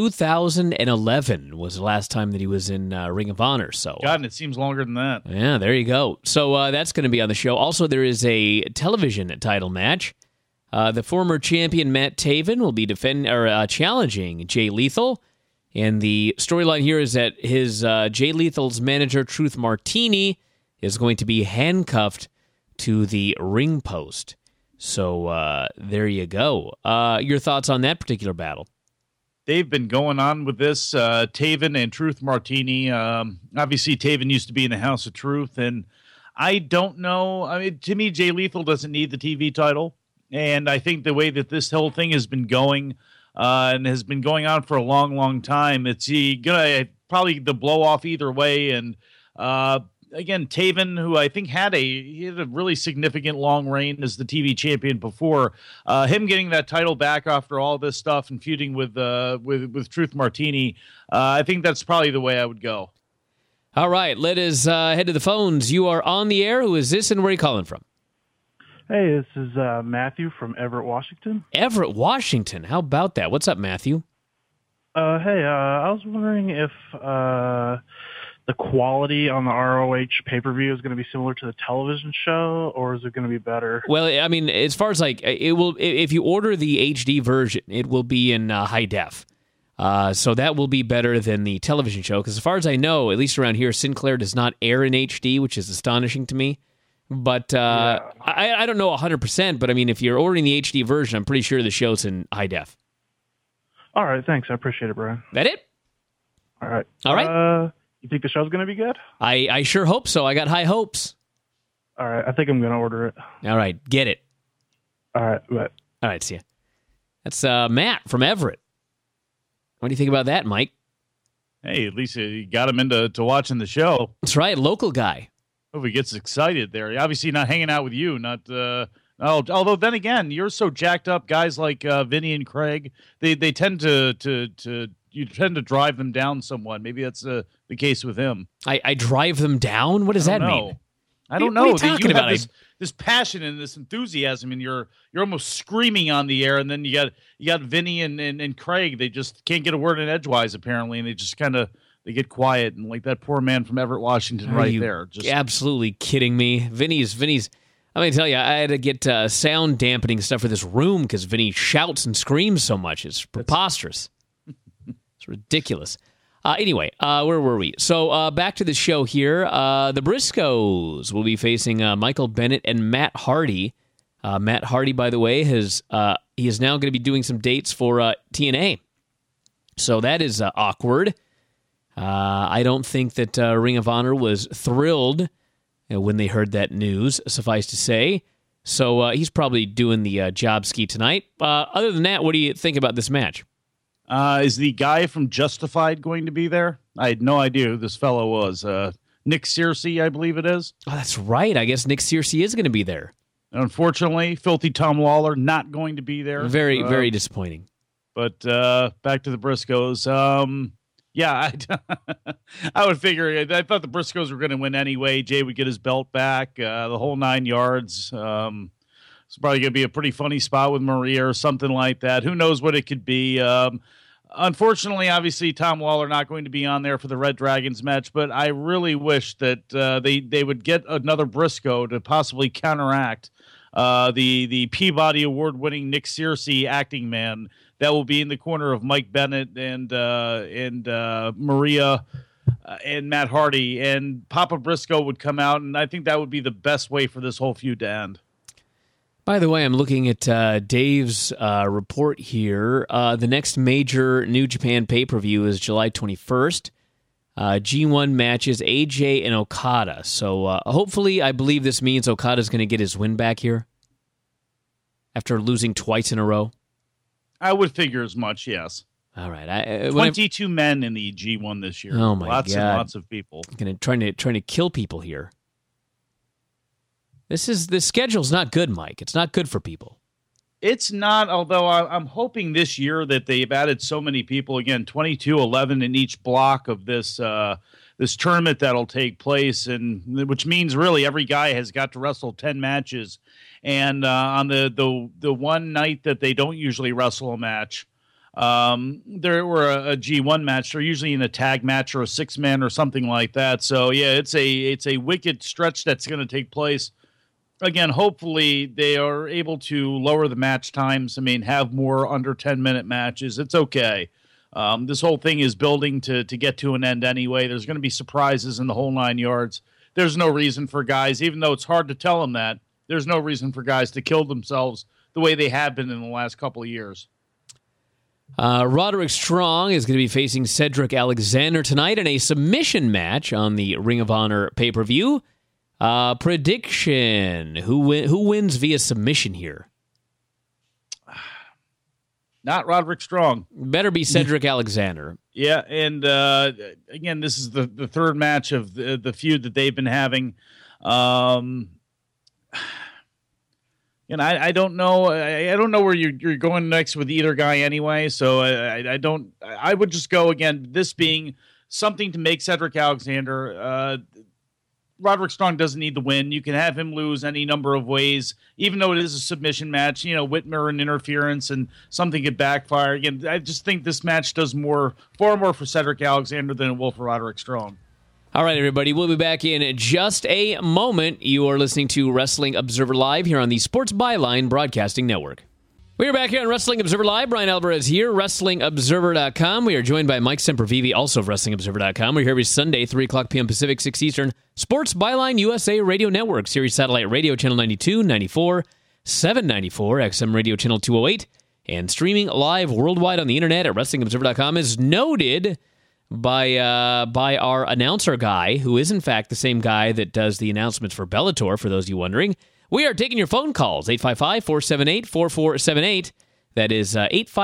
2011 was the last time that he was in Ring of Honor. So, God, and it seems longer than that. Yeah, there you go. So that's going to be on the show. Also, there is a television title match. The former champion Matt Taven will be challenging Jay Lethal. And the storyline here is that his Jay Lethal's manager, Truth Martini, is going to be handcuffed to the ring post. So there you go. Your thoughts on that particular battle? They've been going on with this, Taven and Truth Martini. Obviously, Taven used to be in the House of Truth, and I don't know. I mean, to me, Jay Lethal doesn't need the TV title, and I think the way that this whole thing has been going and has been going on for a long, long time, it's gonna probably the blow off either way. And again, Taven, who I think had a really significant long reign as the TV champion before, him getting that title back after all this stuff and feuding with Truth Martini, I think that's probably the way I would go. All right, let us head to the phones. You are on the air. Who is this, and where are you calling from? Hey, this is Matthew from Everett, Washington. Everett, Washington. How about that? What's up, Matthew? Hey, I was wondering if the quality on the ROH pay-per-view is going to be similar to the television show, or is it going to be better? Well, I mean, as far as it will, if you order the HD version, it will be in high def. So that will be better than the television show, because as far as I know, at least around here, Sinclair does not air in HD, which is astonishing to me. But I don't know 100%, but I mean, if you're ordering the HD version, I'm pretty sure the show's in high def. All right, thanks. I appreciate it, Brian. That it? All right. All right. You think the show's going to be good? I sure hope so. I got high hopes. All right, I think I'm going to order it. All right, get it. All right, bye. All right, see ya. That's Matt from Everett. What do you think about that, Mike? Hey, at least you got him into watching the show. That's right, local guy. Hope he gets excited there. Obviously not hanging out with you, although then again, you're so jacked up. Guys like Vinny and Craig, they tend to you tend to drive them down somewhat. Maybe that's the case with him. I drive them down? What does that mean? I don't know. What are you talking about? This passion and this enthusiasm, and you're almost screaming on the air, and then you got Vinny and Craig. They just can't get a word in edgewise apparently, and they just kind of they get quiet, and like that poor man from Everett, Washington, right there. Just absolutely kidding me. Vinny's. I'm going to tell you, I had to get sound dampening stuff for this room because Vinny shouts and screams so much. It's preposterous. It's ridiculous. Anyway, where were we? So back to the show here. The Briscoes will be facing Michael Bennett and Matt Hardy. Matt Hardy, by the way, he is now going to be doing some dates for TNA. So that is awkward. I don't think that Ring of Honor was thrilled when they heard that news, suffice to say. So he's probably doing the job ski tonight. Other than that, what do you think about this match? Is the guy from Justified going to be there? I had no idea who this fellow was. Nick Searcy, I believe it is. Oh, that's right. I guess Nick Searcy is going to be there. Unfortunately, Filthy Tom Lawler not going to be there. Very, very disappointing. But back to the Briscoes. Yeah, I would figure. I thought the Briscoes were going to win anyway. Jay would get his belt back, the whole 9 yards. It's probably going to be a pretty funny spot with Maria or something like that. Who knows what it could be? Unfortunately, obviously, Tom Lawler not going to be on there for the Red Dragons match, but I really wish that they would get another Briscoe to possibly counteract the Peabody Award-winning Nick Searcy acting man that will be in the corner of Mike Bennett and Maria and Matt Hardy. And Papa Briscoe would come out, and I think that would be the best way for this whole feud to end. By the way, I'm looking at Dave's report here. The next major New Japan pay-per-view is July 21st. G1 matches AJ and Okada. So hopefully, I believe this means Okada's going to get his win back here after losing twice in a row. I would figure as much, yes. All right. 22 men in the G1 this year. Oh, my God. Lots and lots of people. Trying to kill people here. The schedule's not good, Mike. It's not good for people. It's not, although I'm hoping this year that they've added so many people, again, 22, 11 in each block of this this tournament that'll take place, and which means really every guy has got to wrestle 10 matches. And on the one night that they don't usually wrestle a match, there were a G1 match. They're usually in a tag match or a 6-man or something like that. So yeah, it's a wicked stretch that's going to take place. Again, hopefully they are able to lower the match times. I mean, have more under 10-minute matches. It's okay. This whole thing is building to get to an end anyway. There's going to be surprises in the whole 9 yards. There's no reason for guys, even though it's hard to tell them that, there's no reason for guys to kill themselves the way they have been in the last couple of years. Roderick Strong is going to be facing Cedric Alexander tonight in a submission match on the Ring of Honor pay-per-view. Prediction. Who wins via submission here? Not Roderick Strong. Better be Cedric Alexander. Yeah, and again, this is the third match of the feud that they've been having. And I don't know. I don't know where you're going next with either guy anyway. So I don't. I would just go again. This being something to make Cedric Alexander. Roderick Strong doesn't need the win. You can have him lose any number of ways, even though it is a submission match. Whitmer and interference and something could backfire. Again, I just think this match does far more for Cedric Alexander than it will for Roderick Strong. All right, everybody, we'll be back in just a moment. You are listening to Wrestling Observer Live here on the Sports Byline Broadcasting Network. We are back here on Wrestling Observer Live. Brian Alvarez here, WrestlingObserver.com. We are joined by Mike Sempervive, also of WrestlingObserver.com. We're here every Sunday, 3 o'clock p.m. Pacific, 6 Eastern. Sports Byline USA Radio Network, Sirius Satellite Radio, Channel 92, 94, 794, XM Radio Channel 208, and streaming live worldwide on the internet at WrestlingObserver.com is noted by our announcer guy, who is in fact the same guy that does the announcements for Bellator, for those of you wondering. We are taking your phone calls, 855-478-4478. That is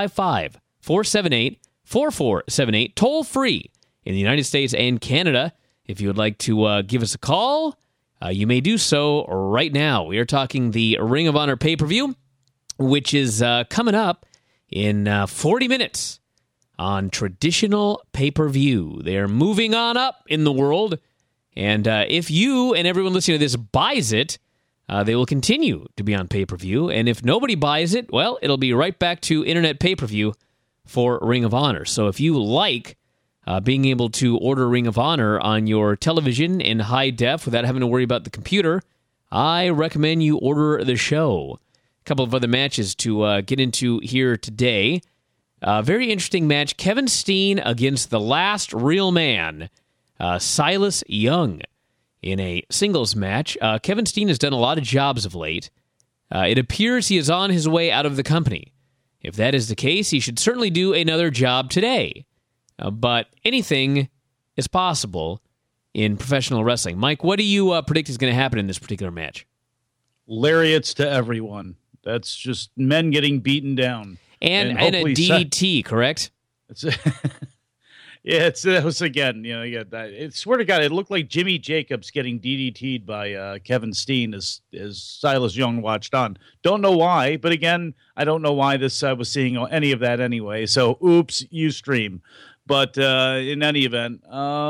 855-478-4478, toll free in the United States and Canada. If you would like to give us a call, you may do so right now. We are talking the Ring of Honor pay-per-view, which is coming up in 40 minutes on traditional pay-per-view. They are moving on up in the world, and if you and everyone listening to this buys it, they will continue to be on pay-per-view, and if nobody buys it, well, it'll be right back to internet pay-per-view for Ring of Honor. So if you like being able to order Ring of Honor on your television in high def without having to worry about the computer, I recommend you order the show. A couple of other matches to get into here today. Very interesting match. Kevin Steen against the last real man, Silas Young, in a singles match. Kevin Steen has done a lot of jobs of late. It appears he is on his way out of the company. If that is the case, he should certainly do another job today. But anything is possible in professional wrestling. Mike, what do you predict is going to happen in this particular match? Lariats to everyone. That's just men getting beaten down. And a DDT, correct? Yeah, it was again. I swear to God, it looked like Jimmy Jacobs getting DDT'd by Kevin Steen as Silas Young watched on. Don't know why, but again, I don't know why this was seeing any of that anyway. So, oops, Ustream. But in any event,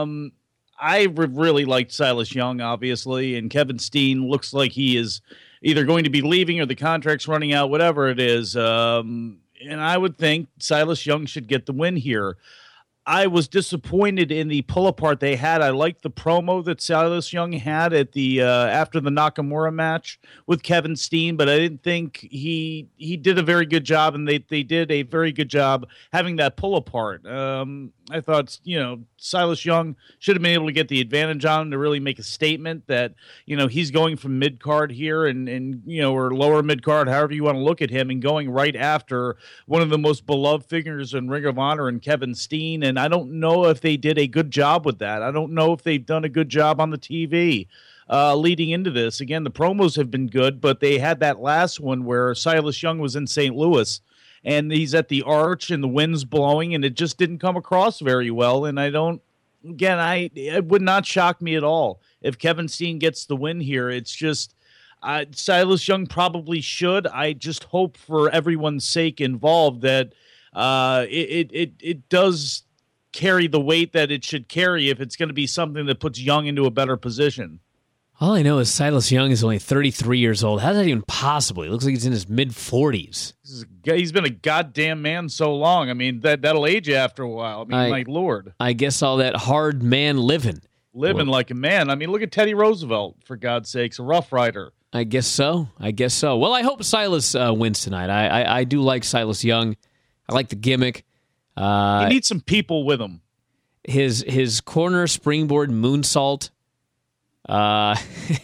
I really liked Silas Young, obviously, and Kevin Steen looks like he is either going to be leaving or the contract's running out, whatever it is. And I would think Silas Young should get the win here. I was disappointed in the pull-apart they had. I liked the promo that Silas Young had at the after the Nakamura match with Kevin Steen, but I didn't think he did a very good job, and they did a very good job having that pull-apart. I thought, Silas Young should have been able to get the advantage on him to really make a statement that, he's going from mid-card here and or lower mid-card, however you want to look at him, and going right after one of the most beloved figures in Ring of Honor and Kevin Steen. And I don't know if they did a good job with that. I don't know if they've done a good job on the TV leading into this. Again, the promos have been good, but they had that last one where Silas Young was in St. Louis, and he's at the arch and the wind's blowing, and it just didn't come across very well. And it would not shock me at all if Kevin Steen gets the win here. It's just, Silas Young probably should. I just hope for everyone's sake involved that it does carry the weight that it should carry if it's going to be something that puts Young into a better position. All I know is Silas Young is only 33 years old. How's that even possible? He looks like he's in his mid-40s. He's been a goddamn man so long. I mean, that'll age you after a while. I mean, my Lord. I guess all that hard man living. Like a man. I mean, look at Teddy Roosevelt, for God's sakes, a Rough Rider. I guess so. Well, I hope Silas wins tonight. I do like Silas Young. I like the gimmick. He needs some people with him. His corner springboard moonsault. Well,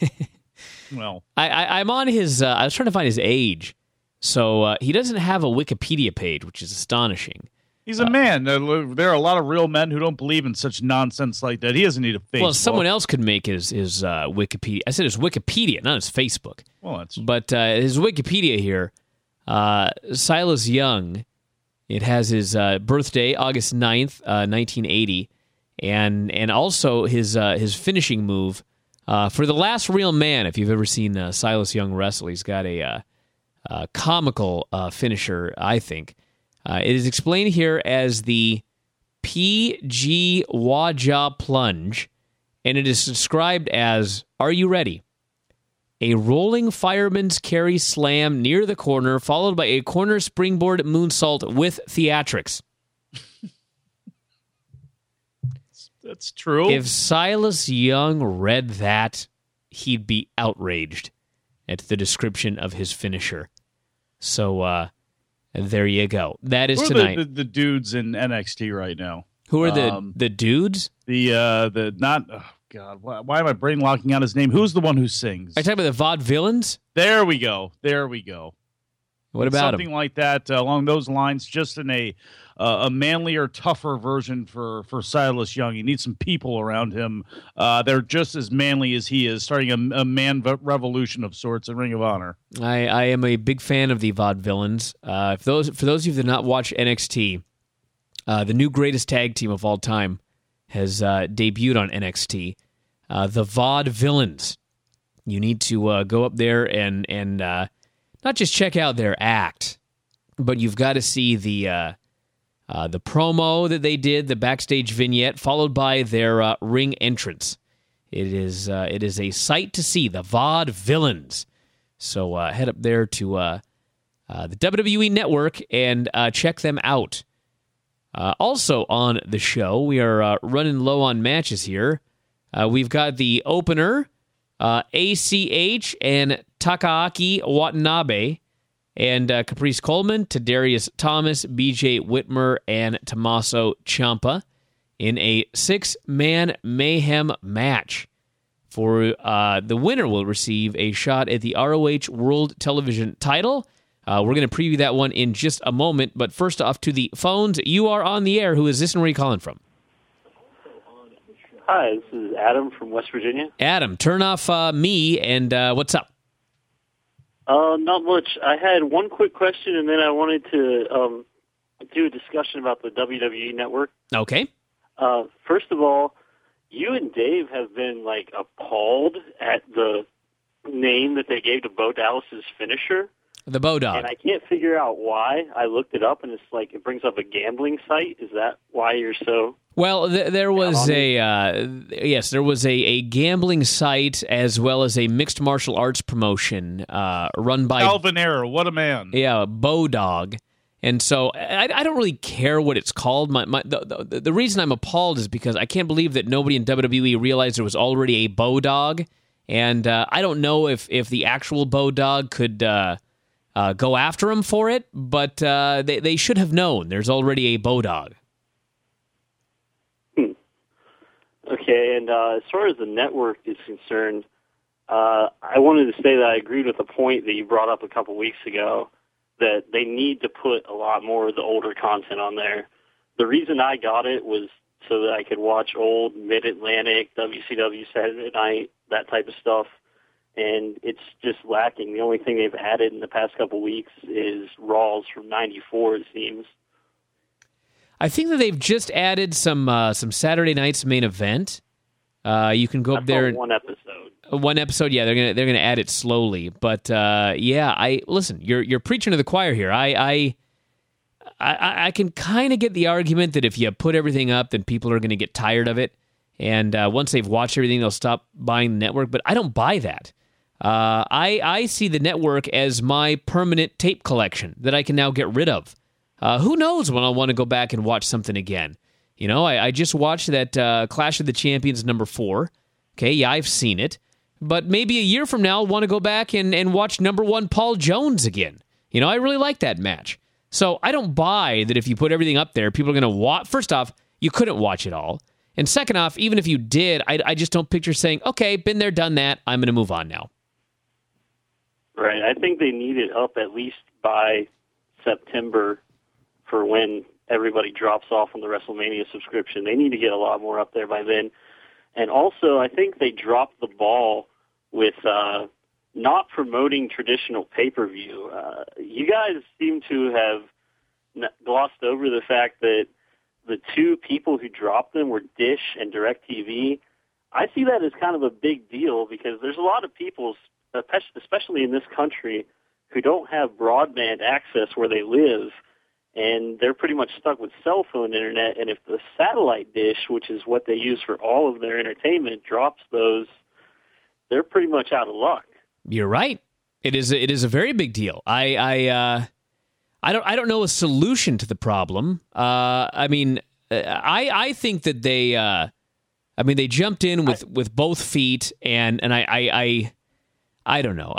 I'm on his. I was trying to find his age, so he doesn't have a Wikipedia page, which is astonishing. He's a man. There are a lot of real men who don't believe in such nonsense like that. He doesn't need a Facebook. Well, someone else could make his Wikipedia. I said his Wikipedia, not his Facebook. Well, that's... But his Wikipedia here, Silas Young. It has his birthday, August 9th, 1980, and also his finishing move. For the last real man, if you've ever seen Silas Young wrestle, he's got a comical finisher, I think. It is explained here as the PG Wajah Plunge, and it is described as, are you ready? A rolling fireman's carry slam near the corner, followed by a corner springboard moonsault with theatrics. That's true. If Silas Young read that, he'd be outraged at the description of his finisher. So there you go. That is tonight. Who are the dudes in NXT right now? Who are the dudes? The not. Oh God, why am I brain locking out his name? Who's the one who sings? Are you talking about the Vaudevillains? There we go. What about something like that along those lines? Just in a manlier, tougher version for Silas Young. He needs some people around him. They're just as manly as he is, starting a man revolution of sorts in Ring of Honor. I am a big fan of the Vaudevillains. For those of you that did not watch NXT, the new greatest tag team of all time has debuted on NXT. The Vaudevillains. You need to go up there and not just check out their act, but you've got to see the promo that they did, the backstage vignette, followed by their ring entrance. It is a sight to see, the Vaudevillains. So head up there to the WWE Network and check them out. Also on the show, we are running low on matches here. We've got the opener, ACH and Takaaki Watanabe, and Caprice Coleman, Tadarius Thomas, BJ Whitmer, and Tommaso Ciampa in a 6-man mayhem match. For the winner will receive a shot at the ROH World Television title. We're going to preview that one in just a moment, but first off to the phones. You are on the air. Who is this and where are you calling from? Hi, this is Adam from West Virginia. Adam, turn off me, and what's up? Not much. I had one quick question, and then I wanted to do a discussion about the WWE Network. Okay. First of all, you and Dave have been, appalled at the name that they gave to Bo Dallas's finisher. The Bo Dog. And I can't figure out why. I looked it up, and it's it brings up a gambling site. Is that why you're so... Well, there was there was a gambling site as well as a mixed martial arts promotion run by Calvin Error. What a man! Yeah, Bodog, and so I don't really care what it's called. The reason I'm appalled is because I can't believe that nobody in WWE realized there was already a Bodog, and I don't know if the actual Bodog could go after him for it, but they should have known. There's already a Bodog. Okay, and as far as the network is concerned, I wanted to say that I agreed with the point that you brought up a couple weeks ago, that they need to put a lot more of the older content on there. The reason I got it was so that I could watch old Mid-Atlantic, WCW Saturday Night, that type of stuff, and it's just lacking. The only thing they've added in the past couple weeks is Raws from '94, it seems. I think that they've just added some Saturday night's main event. You can go up there. One episode. One episode, yeah, they're gonna add it slowly. But listen, you're preaching to the choir here. I can kind of get the argument that if you put everything up, then people are going to get tired of it, and once they've watched everything, they'll stop buying the network. But I don't buy that. I see the network as my permanent tape collection that I can now get rid of. Who knows when I'll want to go back and watch something again? I just watched that Clash of the Champions #4. Okay, yeah, I've seen it. But maybe a year from now, I'll want to go back and watch #1 Paul Jones again. I really like that match. So I don't buy that if you put everything up there, people are going to watch. First off, you couldn't watch it all. And second off, even if you did, I just don't picture saying, okay, been there, done that, I'm going to move on now. Right. I think they need it up at least by September for when everybody drops off on the WrestleMania subscription. They need to get a lot more up there by then. And also, I think they dropped the ball with not promoting traditional pay-per-view. You guys seem to have glossed over the fact that the two people who dropped them were Dish and DirecTV. I see that as kind of a big deal because there's a lot of people, especially in this country, who don't have broadband access where they live, and they're pretty much stuck with cell phone internet. And if the satellite dish, which is what they use for all of their entertainment, drops those, they're pretty much out of luck. You're right. It is a very big deal. I don't know a solution to the problem. I think that they jumped in with both feet, and I don't know.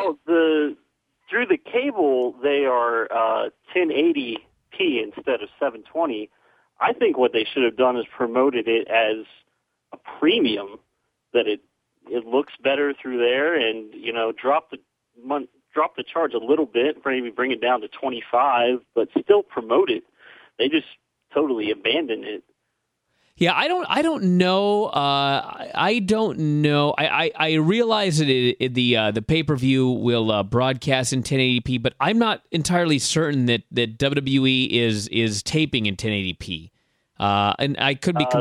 Through the cable, they are 1080p instead of 720. I think what they should have done is promoted it as a premium, that it looks better through there, and drop the charge a little bit, maybe bring it down to 25, but still promote it. They just totally abandoned it. Yeah, I don't know. I don't know. I realize that the pay-per-view will broadcast in 1080p, but I'm not entirely certain that WWE is taping in 1080p. And I could be.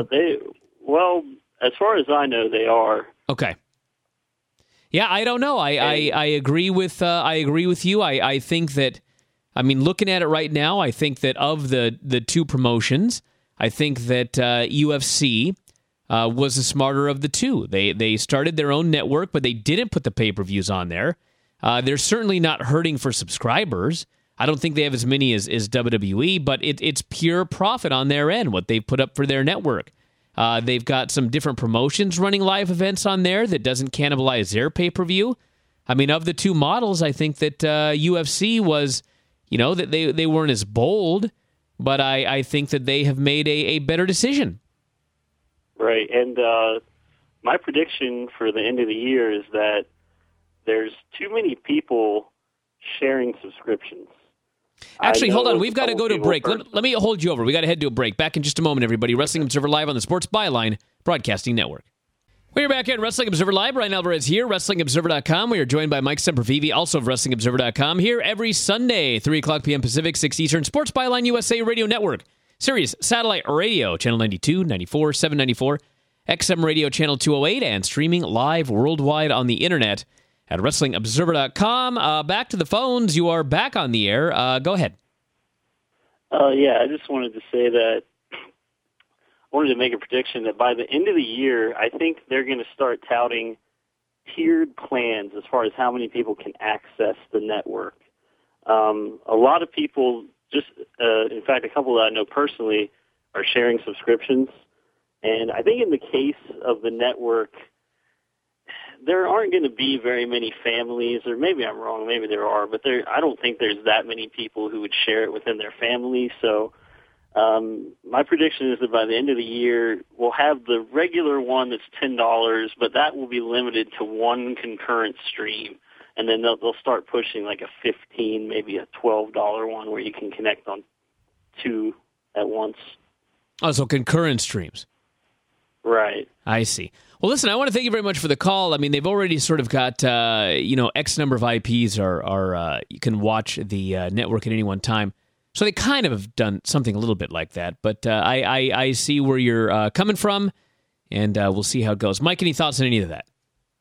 As far as I know, they are. Okay. Yeah, I don't know. I agree with you. I think that, looking at it right now, I think that of the two promotions, I think that UFC was the smarter of the two. They started their own network, but they didn't put the pay-per-views on there. They're certainly not hurting for subscribers. I don't think they have as many as WWE, but it's pure profit on their end, what they've put up for their network. They've got some different promotions running live events on there that doesn't cannibalize their pay-per-view. Of the two models, I think that UFC was, that they weren't as bold, but I think that they have made a better decision. Right, and my prediction for the end of the year is that there's too many people sharing subscriptions. Actually, hold on. We've got to go to a break. Let me hold you over. We got to head to a break. Back in just a moment, everybody. Wrestling Observer Live on the Sports Byline Broadcasting Network. We're back at Wrestling Observer Live. Ryan Alvarez here, WrestlingObserver.com. We are joined by Mike Sempervive, also of WrestlingObserver.com, here every Sunday, 3 o'clock p.m. Pacific, 6 Eastern, Sports Byline USA Radio Network, Sirius Satellite Radio, Channel 92, 94, 794, XM Radio, Channel 208, and streaming live worldwide on the Internet at WrestlingObserver.com. Back to the phones. You are back on the air. Go ahead. I just wanted to say that I wanted to make a prediction that by the end of the year, I think they're going to start touting tiered plans as far as how many people can access the network. A lot of people, in fact, a couple that I know personally, are sharing subscriptions. And I think in the case of the network, there aren't going to be very many families, or maybe I'm wrong, maybe there are, but I don't think there's that many people who would share it within their family. So my prediction is that by the end of the year, we'll have the regular one that's $10, but that will be limited to one concurrent stream. And then they'll start pushing like a $15, maybe a $12 one where you can connect on two at once. Oh, so concurrent streams. Right. I see. Well, listen, I want to thank you very much for the call. They've already sort of got, X number of IPs are you can watch the network at any one time. So they kind of have done something a little bit like that. But I see where you're coming from, and we'll see how it goes. Mike, any thoughts on any of that?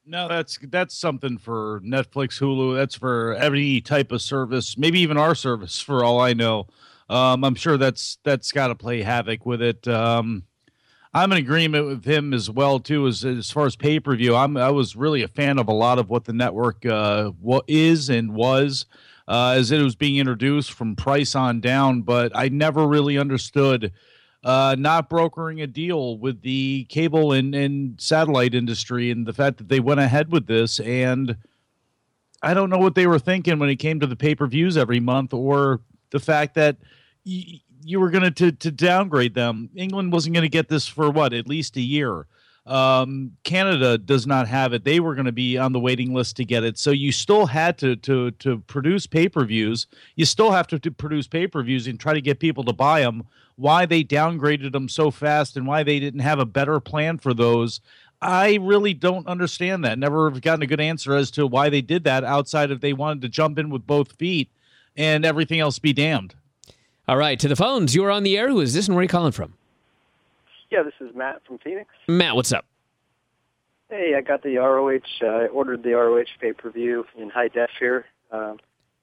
No, that's something for Netflix, Hulu. That's for every type of service, maybe even our service, for all I know. I'm sure that's got to play havoc with it. I'm in agreement with him as well too. As far as pay per view, I was really a fan of a lot of what the network is and was as it was being introduced from price on down. But I never really understood not brokering a deal with the cable and satellite industry, and the fact that they went ahead with this. And I don't know what they were thinking when it came to the pay per views every month, or the fact that you were going to downgrade them. England wasn't going to get this for at least a year. Canada does not have it. They were going to be on the waiting list to get it. So you still had to produce pay-per-views. You still have to produce pay-per-views and try to get people to buy them. Why they downgraded them so fast and why they didn't have a better plan for those, I really don't understand that. Never have gotten a good answer as to why they did that, outside of they wanted to jump in with both feet and everything else be damned. All right, to the phones. You are on the air. Who is this and where are you calling from? Yeah, this is Matt from Phoenix. Matt, what's up? Hey, I got the ROH. I ordered the ROH pay-per-view in high def here, and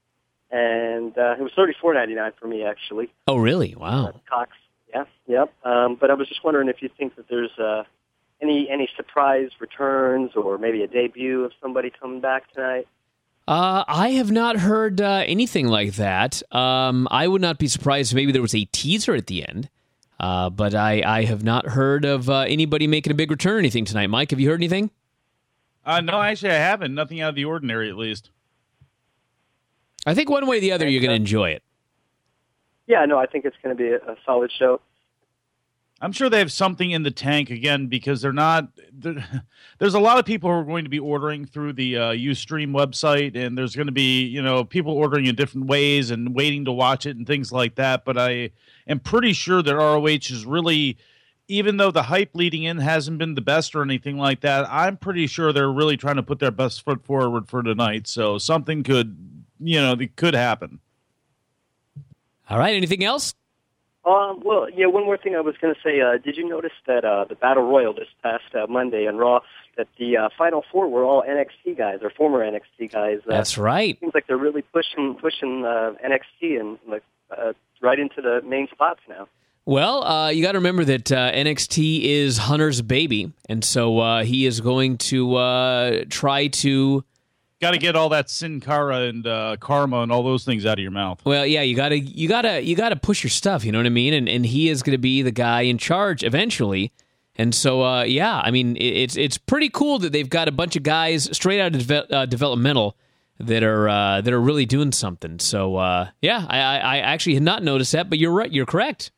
it was $34.99 for me, actually. Oh, really? Wow. Cox. Yeah, yep. But I was just wondering if you think that there's any surprise returns or maybe a debut of somebody coming back tonight. I have not heard anything like that. I would not be surprised if maybe there was a teaser at the end, but I have not heard of anybody making a big return or anything tonight. Mike, have you heard anything? No, actually I haven't. Nothing out of the ordinary, at least. I think one way or the other you're going to enjoy it. Yeah, no, I think it's going to be a solid show. I'm sure they have something in the tank, again, because there's a lot of people who are going to be ordering through the Ustream website, and there's going to be, people ordering in different ways and waiting to watch it and things like that. But I am pretty sure that ROH is really, even though the hype leading in hasn't been the best or anything like that, I'm pretty sure they're really trying to put their best foot forward for tonight. So something could happen. All right. Anything else? Well, yeah, one more thing I was going to say. Did you notice that the Battle Royal this past Monday on Raw, that the Final Four were all NXT guys, or former NXT guys? That's right. Seems like they're really pushing NXT and right into the main spots now. Well, you got to remember that NXT is Hunter's baby, and so he is going to try to... Got to get all that Sin Cara and karma and all those things out of your mouth. Well, yeah, you gotta push your stuff. You know what I mean? And he is going to be the guy in charge eventually. And so, yeah, I mean, it's pretty cool that they've got a bunch of guys straight out of developmental that are really doing something. So, yeah, I actually had not noticed that, but you're right. You're correct.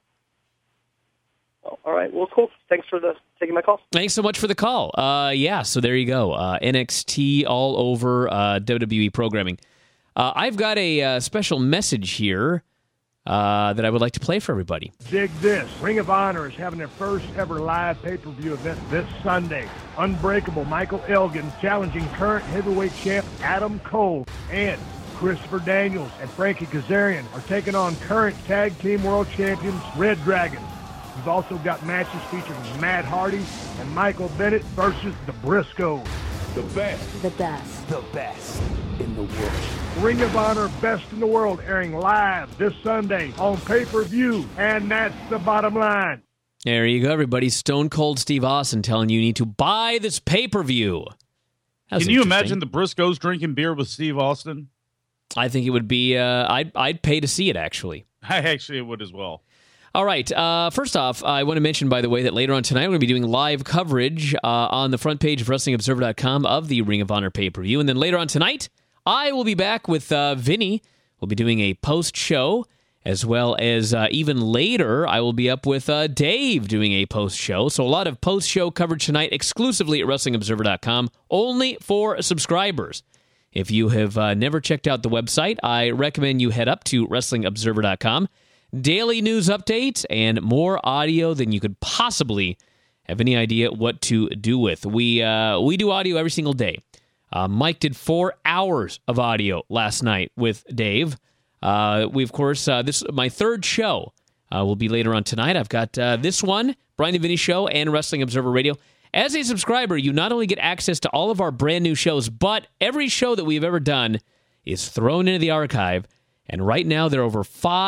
All right. Well, cool. Thanks for taking my call. Thanks so much for the call. Yeah, so there you go. NXT all over WWE programming. I've got a special message here that I would like to play for everybody. Dig this. Ring of Honor is having their first ever live pay-per-view event this Sunday. Unbreakable Michael Elgin challenging current heavyweight champ Adam Cole, and Christopher Daniels and Frankie Kazarian are taking on current tag team world champions Red Dragon. We've also got matches featuring Matt Hardy and Michael Bennett versus the Briscoes. The best. The best. The best in the world. Ring of Honor Best in the World airing live this Sunday on pay-per-view. And that's the bottom line. There you go, everybody. Stone Cold Steve Austin telling you need to buy this pay-per-view. Can you imagine the Briscoes drinking beer with Steve Austin? I think it would be, I'd pay to see it, actually. I actually would as well. All right. First off, I want to mention, by the way, that later on tonight, we're going to be doing live coverage on the front page of WrestlingObserver.com of the Ring of Honor pay-per-view. And then later on tonight, I will be back with Vinny. We'll be doing a post-show, as well as even later, I will be up with Dave doing a post-show. So a lot of post-show coverage tonight exclusively at WrestlingObserver.com, only for subscribers. If you have never checked out the website, I recommend you head up to WrestlingObserver.com. Daily news updates and more audio than you could possibly have any idea what to do with. We do audio every single day. Mike did 4 hours of audio last night with Dave. We, of course, this my third show will be later on tonight. I've got this one, Brian and Vinny Show, and Wrestling Observer Radio. As a subscriber, you not only get access to all of our brand new shows, but every show that we've ever done is thrown into the archive. And right now, there are over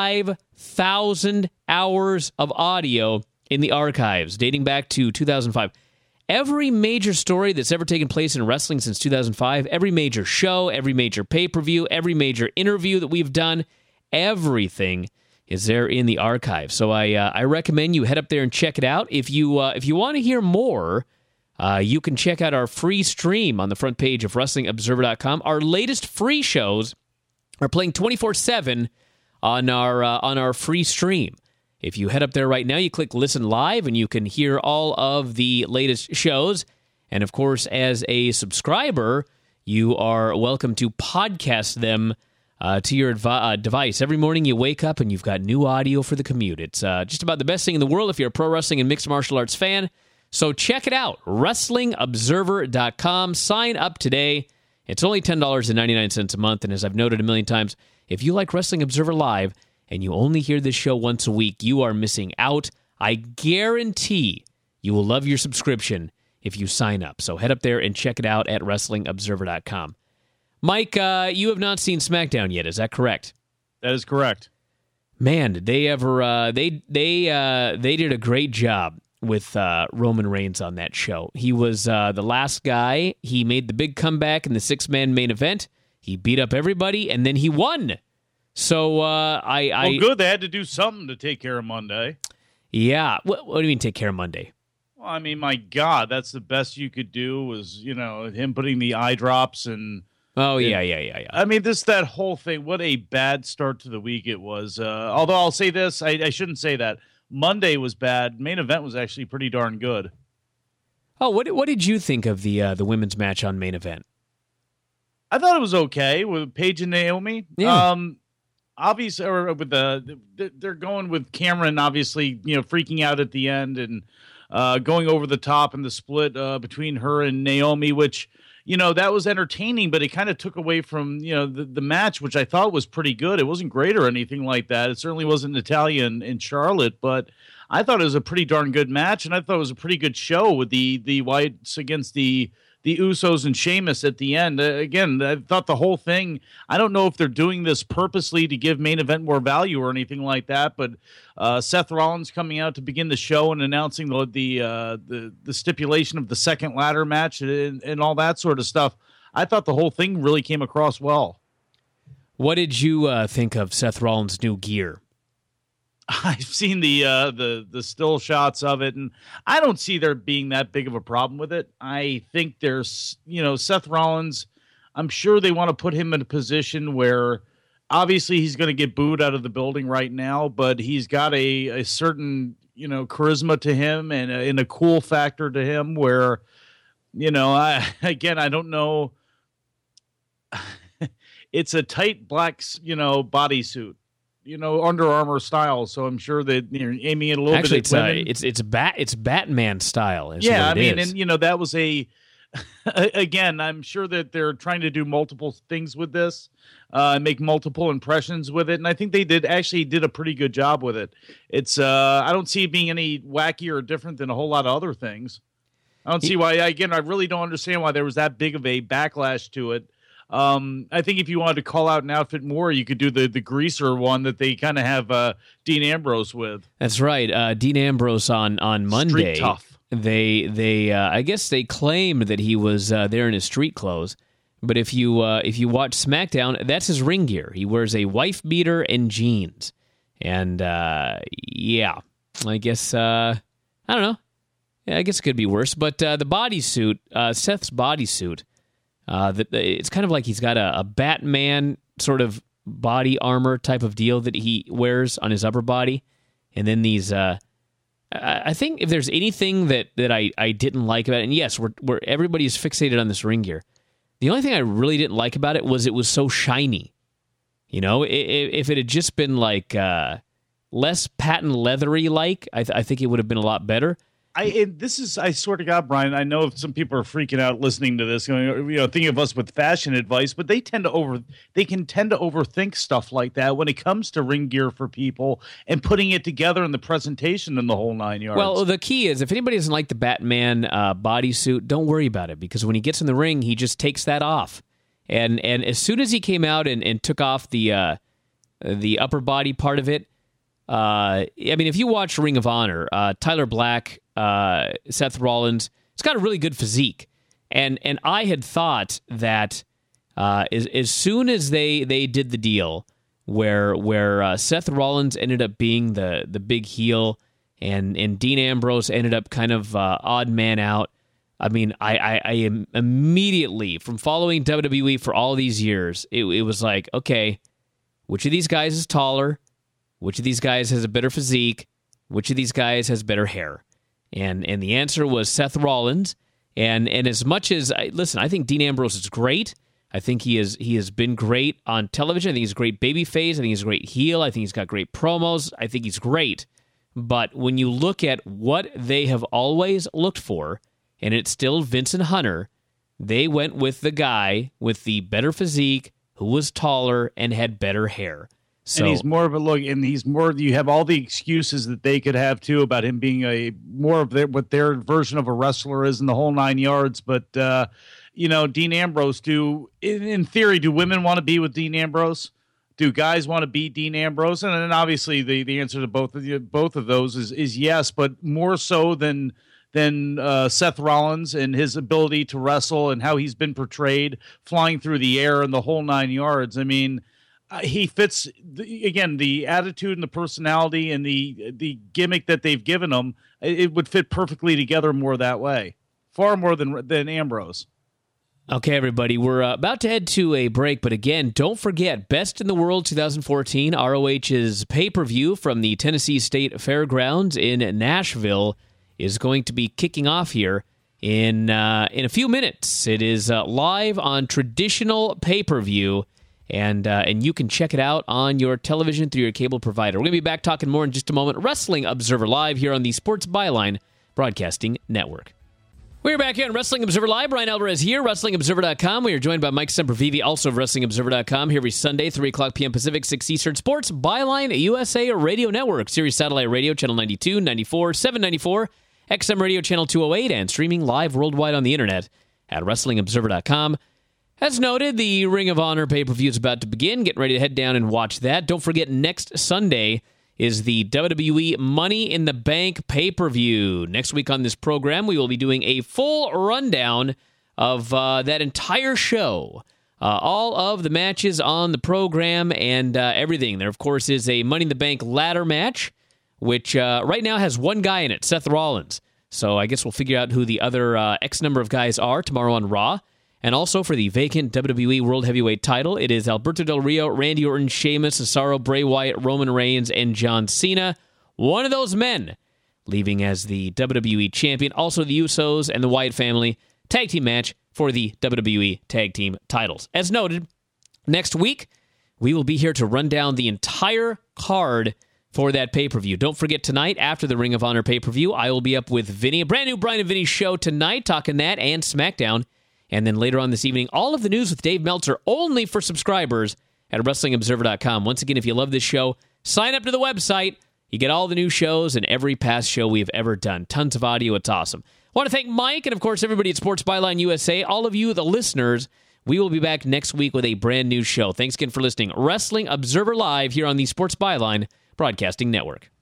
5,000 hours of audio in the archives dating back to 2005. Every major story that's ever taken place in wrestling since 2005, every major show, every major pay-per-view, every major interview that we've done, everything is there in the archive. So I recommend you head up there and check it out. If you want to hear more, you can check out our free stream on the front page of WrestlingObserver.com. Our latest free shows are playing 24/7 on our free stream. If you head up there right now, you click Listen Live, and you can hear all of the latest shows. And, of course, as a subscriber, you are welcome to podcast them to your device. Every morning you wake up, and you've got new audio for the commute. It's just about the best thing in the world if you're a pro wrestling and mixed martial arts fan. So check it out, WrestlingObserver.com. Sign up today. It's only $10.99 a month, and as I've noted a million times, if you like Wrestling Observer Live, and you only hear this show once a week, you are missing out. I guarantee you will love your subscription if you sign up. So head up there and check it out at WrestlingObserver.com. Mike, you have not seen SmackDown yet, is that correct? That is correct. Man, did they ever? They did a great job with Roman Reigns on that show. He was the last guy. He made the big comeback in the 6-man main event. He beat up everybody, and then he won. So well, good. They had to do something to take care of Monday. Yeah. What do you mean take care of Monday? Well, I mean, my God, that's the best you could do was, him putting the eye drops and. Oh, yeah. I mean, that whole thing, what a bad start to the week it was. Although I'll say this, I shouldn't say that. Monday was bad. Main event was actually pretty darn good. Oh, what did you think of the women's match on main event? I thought it was okay with Paige and Naomi. Yeah. Obviously, or with they're going with Cameron, obviously, freaking out at the end and going over the top in the split between her and Naomi, which, that was entertaining, but it kind of took away from, the match, which I thought was pretty good. It wasn't great or anything like that. It certainly wasn't Natalya and Charlotte, but I thought it was a pretty darn good match, and I thought it was a pretty good show with the Whites against the Usos and Sheamus at the end. Again, I thought the whole thing, I don't know if they're doing this purposely to give main event more value or anything like that, but Seth Rollins coming out to begin the show and announcing the stipulation of the second ladder match and all that sort of stuff. I thought the whole thing really came across well. What did you think of Seth Rollins' new gear? I've seen the still shots of it, and I don't see there being that big of a problem with it. I think there's, Seth Rollins, I'm sure they want to put him in a position where obviously he's going to get booed out of the building right now, but he's got a certain, charisma to him and a cool factor to him where, I don't know. It's a tight black, bodysuit. Under Armour style, so I'm sure that you're aiming it a little bit at women. It's Batman style. Yeah, I mean, and that was again, I'm sure that they're trying to do multiple things with this, make multiple impressions with it, and I think they did a pretty good job with it. It's I don't see it being any wacky or different than a whole lot of other things. I don't see why. Again, I really don't understand why there was that big of a backlash to it. I think if you wanted to call out an outfit more, you could do the greaser one that they kind of have Dean Ambrose with. That's right. Dean Ambrose on Monday. Street tough. They I guess they claimed that he was there in his street clothes. But if you watch SmackDown, that's his ring gear. He wears a wife beater and jeans. And yeah, I guess I don't know. Yeah, I guess it could be worse. But the bodysuit, Seth's bodysuit. It's kind of like he's got a Batman sort of body armor type of deal that he wears on his upper body. And then these, I think if there's anything that I didn't like about it, and yes, we're everybody's fixated on this ring gear. The only thing I really didn't like about it was so shiny. If it had just been like less patent leathery like, I think it would have been a lot better. I swear to God, Brian, I know some people are freaking out listening to this, thinking of us with fashion advice, but they can tend to overthink stuff like that when it comes to ring gear for people and putting it together in the presentation and the whole 9 yards. Well, the key is if anybody doesn't like the Batman bodysuit, don't worry about it, because when he gets in the ring, he just takes that off. And as soon as he came out and took off the upper body part of it, if you watch Ring of Honor, Tyler Black, Seth Rollins, it's got a really good physique, and I had thought that as soon as they did the deal where Seth Rollins ended up being the big heel, and Dean Ambrose ended up kind of odd man out. I am immediately, from following WWE for all these years, it was like, okay, which of these guys is taller? Which of these guys has a better physique? Which of these guys has better hair? And the answer was Seth Rollins. And as much as I think Dean Ambrose is great. I think he has been great on television. I think he's a great babyface. I think he's a great heel. I think he's got great promos. I think he's great. But when you look at what they have always looked for, and it's still Vincent Hunter, they went with the guy with the better physique, who was taller and had better hair. So, and he's more of a look, and you have all the excuses that they could have too about him being what their version of a wrestler is in the whole 9 yards. But, Dean Ambrose, in theory, do women want to be with Dean Ambrose? Do guys want to beat Dean Ambrose? And then obviously the answer to both of those is yes, but more so than Seth Rollins and his ability to wrestle and how he's been portrayed flying through the air and the whole 9 yards. I mean, he fits, the attitude and the personality and the gimmick that they've given him. It would fit perfectly together more that way, far more than Ambrose. Okay, everybody, we're about to head to a break, but again, don't forget, Best in the World 2014, ROH's pay-per-view from the Tennessee State Fairgrounds in Nashville is going to be kicking off here in a few minutes. It is live on traditional pay-per-view, and you can check it out on your television through your cable provider. We're going to be back talking more in just a moment. Wrestling Observer Live here on the Sports Byline Broadcasting Network. We're back here on Wrestling Observer Live. Brian Alvarez here, WrestlingObserver.com. We are joined by Mike Sempervive, also of WrestlingObserver.com, here every Sunday, 3 o'clock p.m. Pacific, 6 Eastern. Sports Byline USA Radio Network, Sirius Satellite Radio, Channel 92, 94, 794, XM Radio, Channel 208, and streaming live worldwide on the internet at WrestlingObserver.com. As noted, the Ring of Honor pay-per-view is about to begin. Get ready to head down and watch that. Don't forget, next Sunday is the WWE Money in the Bank pay-per-view. Next week on this program, we will be doing a full rundown of that entire show. All of the matches on the program and everything. There, of course, is a Money in the Bank ladder match, which right now has one guy in it, Seth Rollins. So I guess we'll figure out who the other X number of guys are tomorrow on Raw. And also for the vacant WWE World Heavyweight title, it is Alberto Del Rio, Randy Orton, Sheamus, Cesaro, Bray Wyatt, Roman Reigns, and John Cena. One of those men leaving as the WWE Champion. Also the Usos and the Wyatt family tag team match for the WWE Tag Team titles. As noted, next week, we will be here to run down the entire card for that pay-per-view. Don't forget, tonight, after the Ring of Honor pay-per-view, I will be up with Vinny, a brand new Brian and Vinny show tonight, talking that and SmackDown. And then later on this evening, all of the news with Dave Meltzer, only for subscribers at WrestlingObserver.com. Once again, if you love this show, sign up to the website. You get all the new shows and every past show we have ever done. Tons of audio. It's awesome. I want to thank Mike and, of course, everybody at Sports Byline USA. All of you, the listeners, we will be back next week with a brand new show. Thanks again for listening. Wrestling Observer Live here on the Sports Byline Broadcasting Network.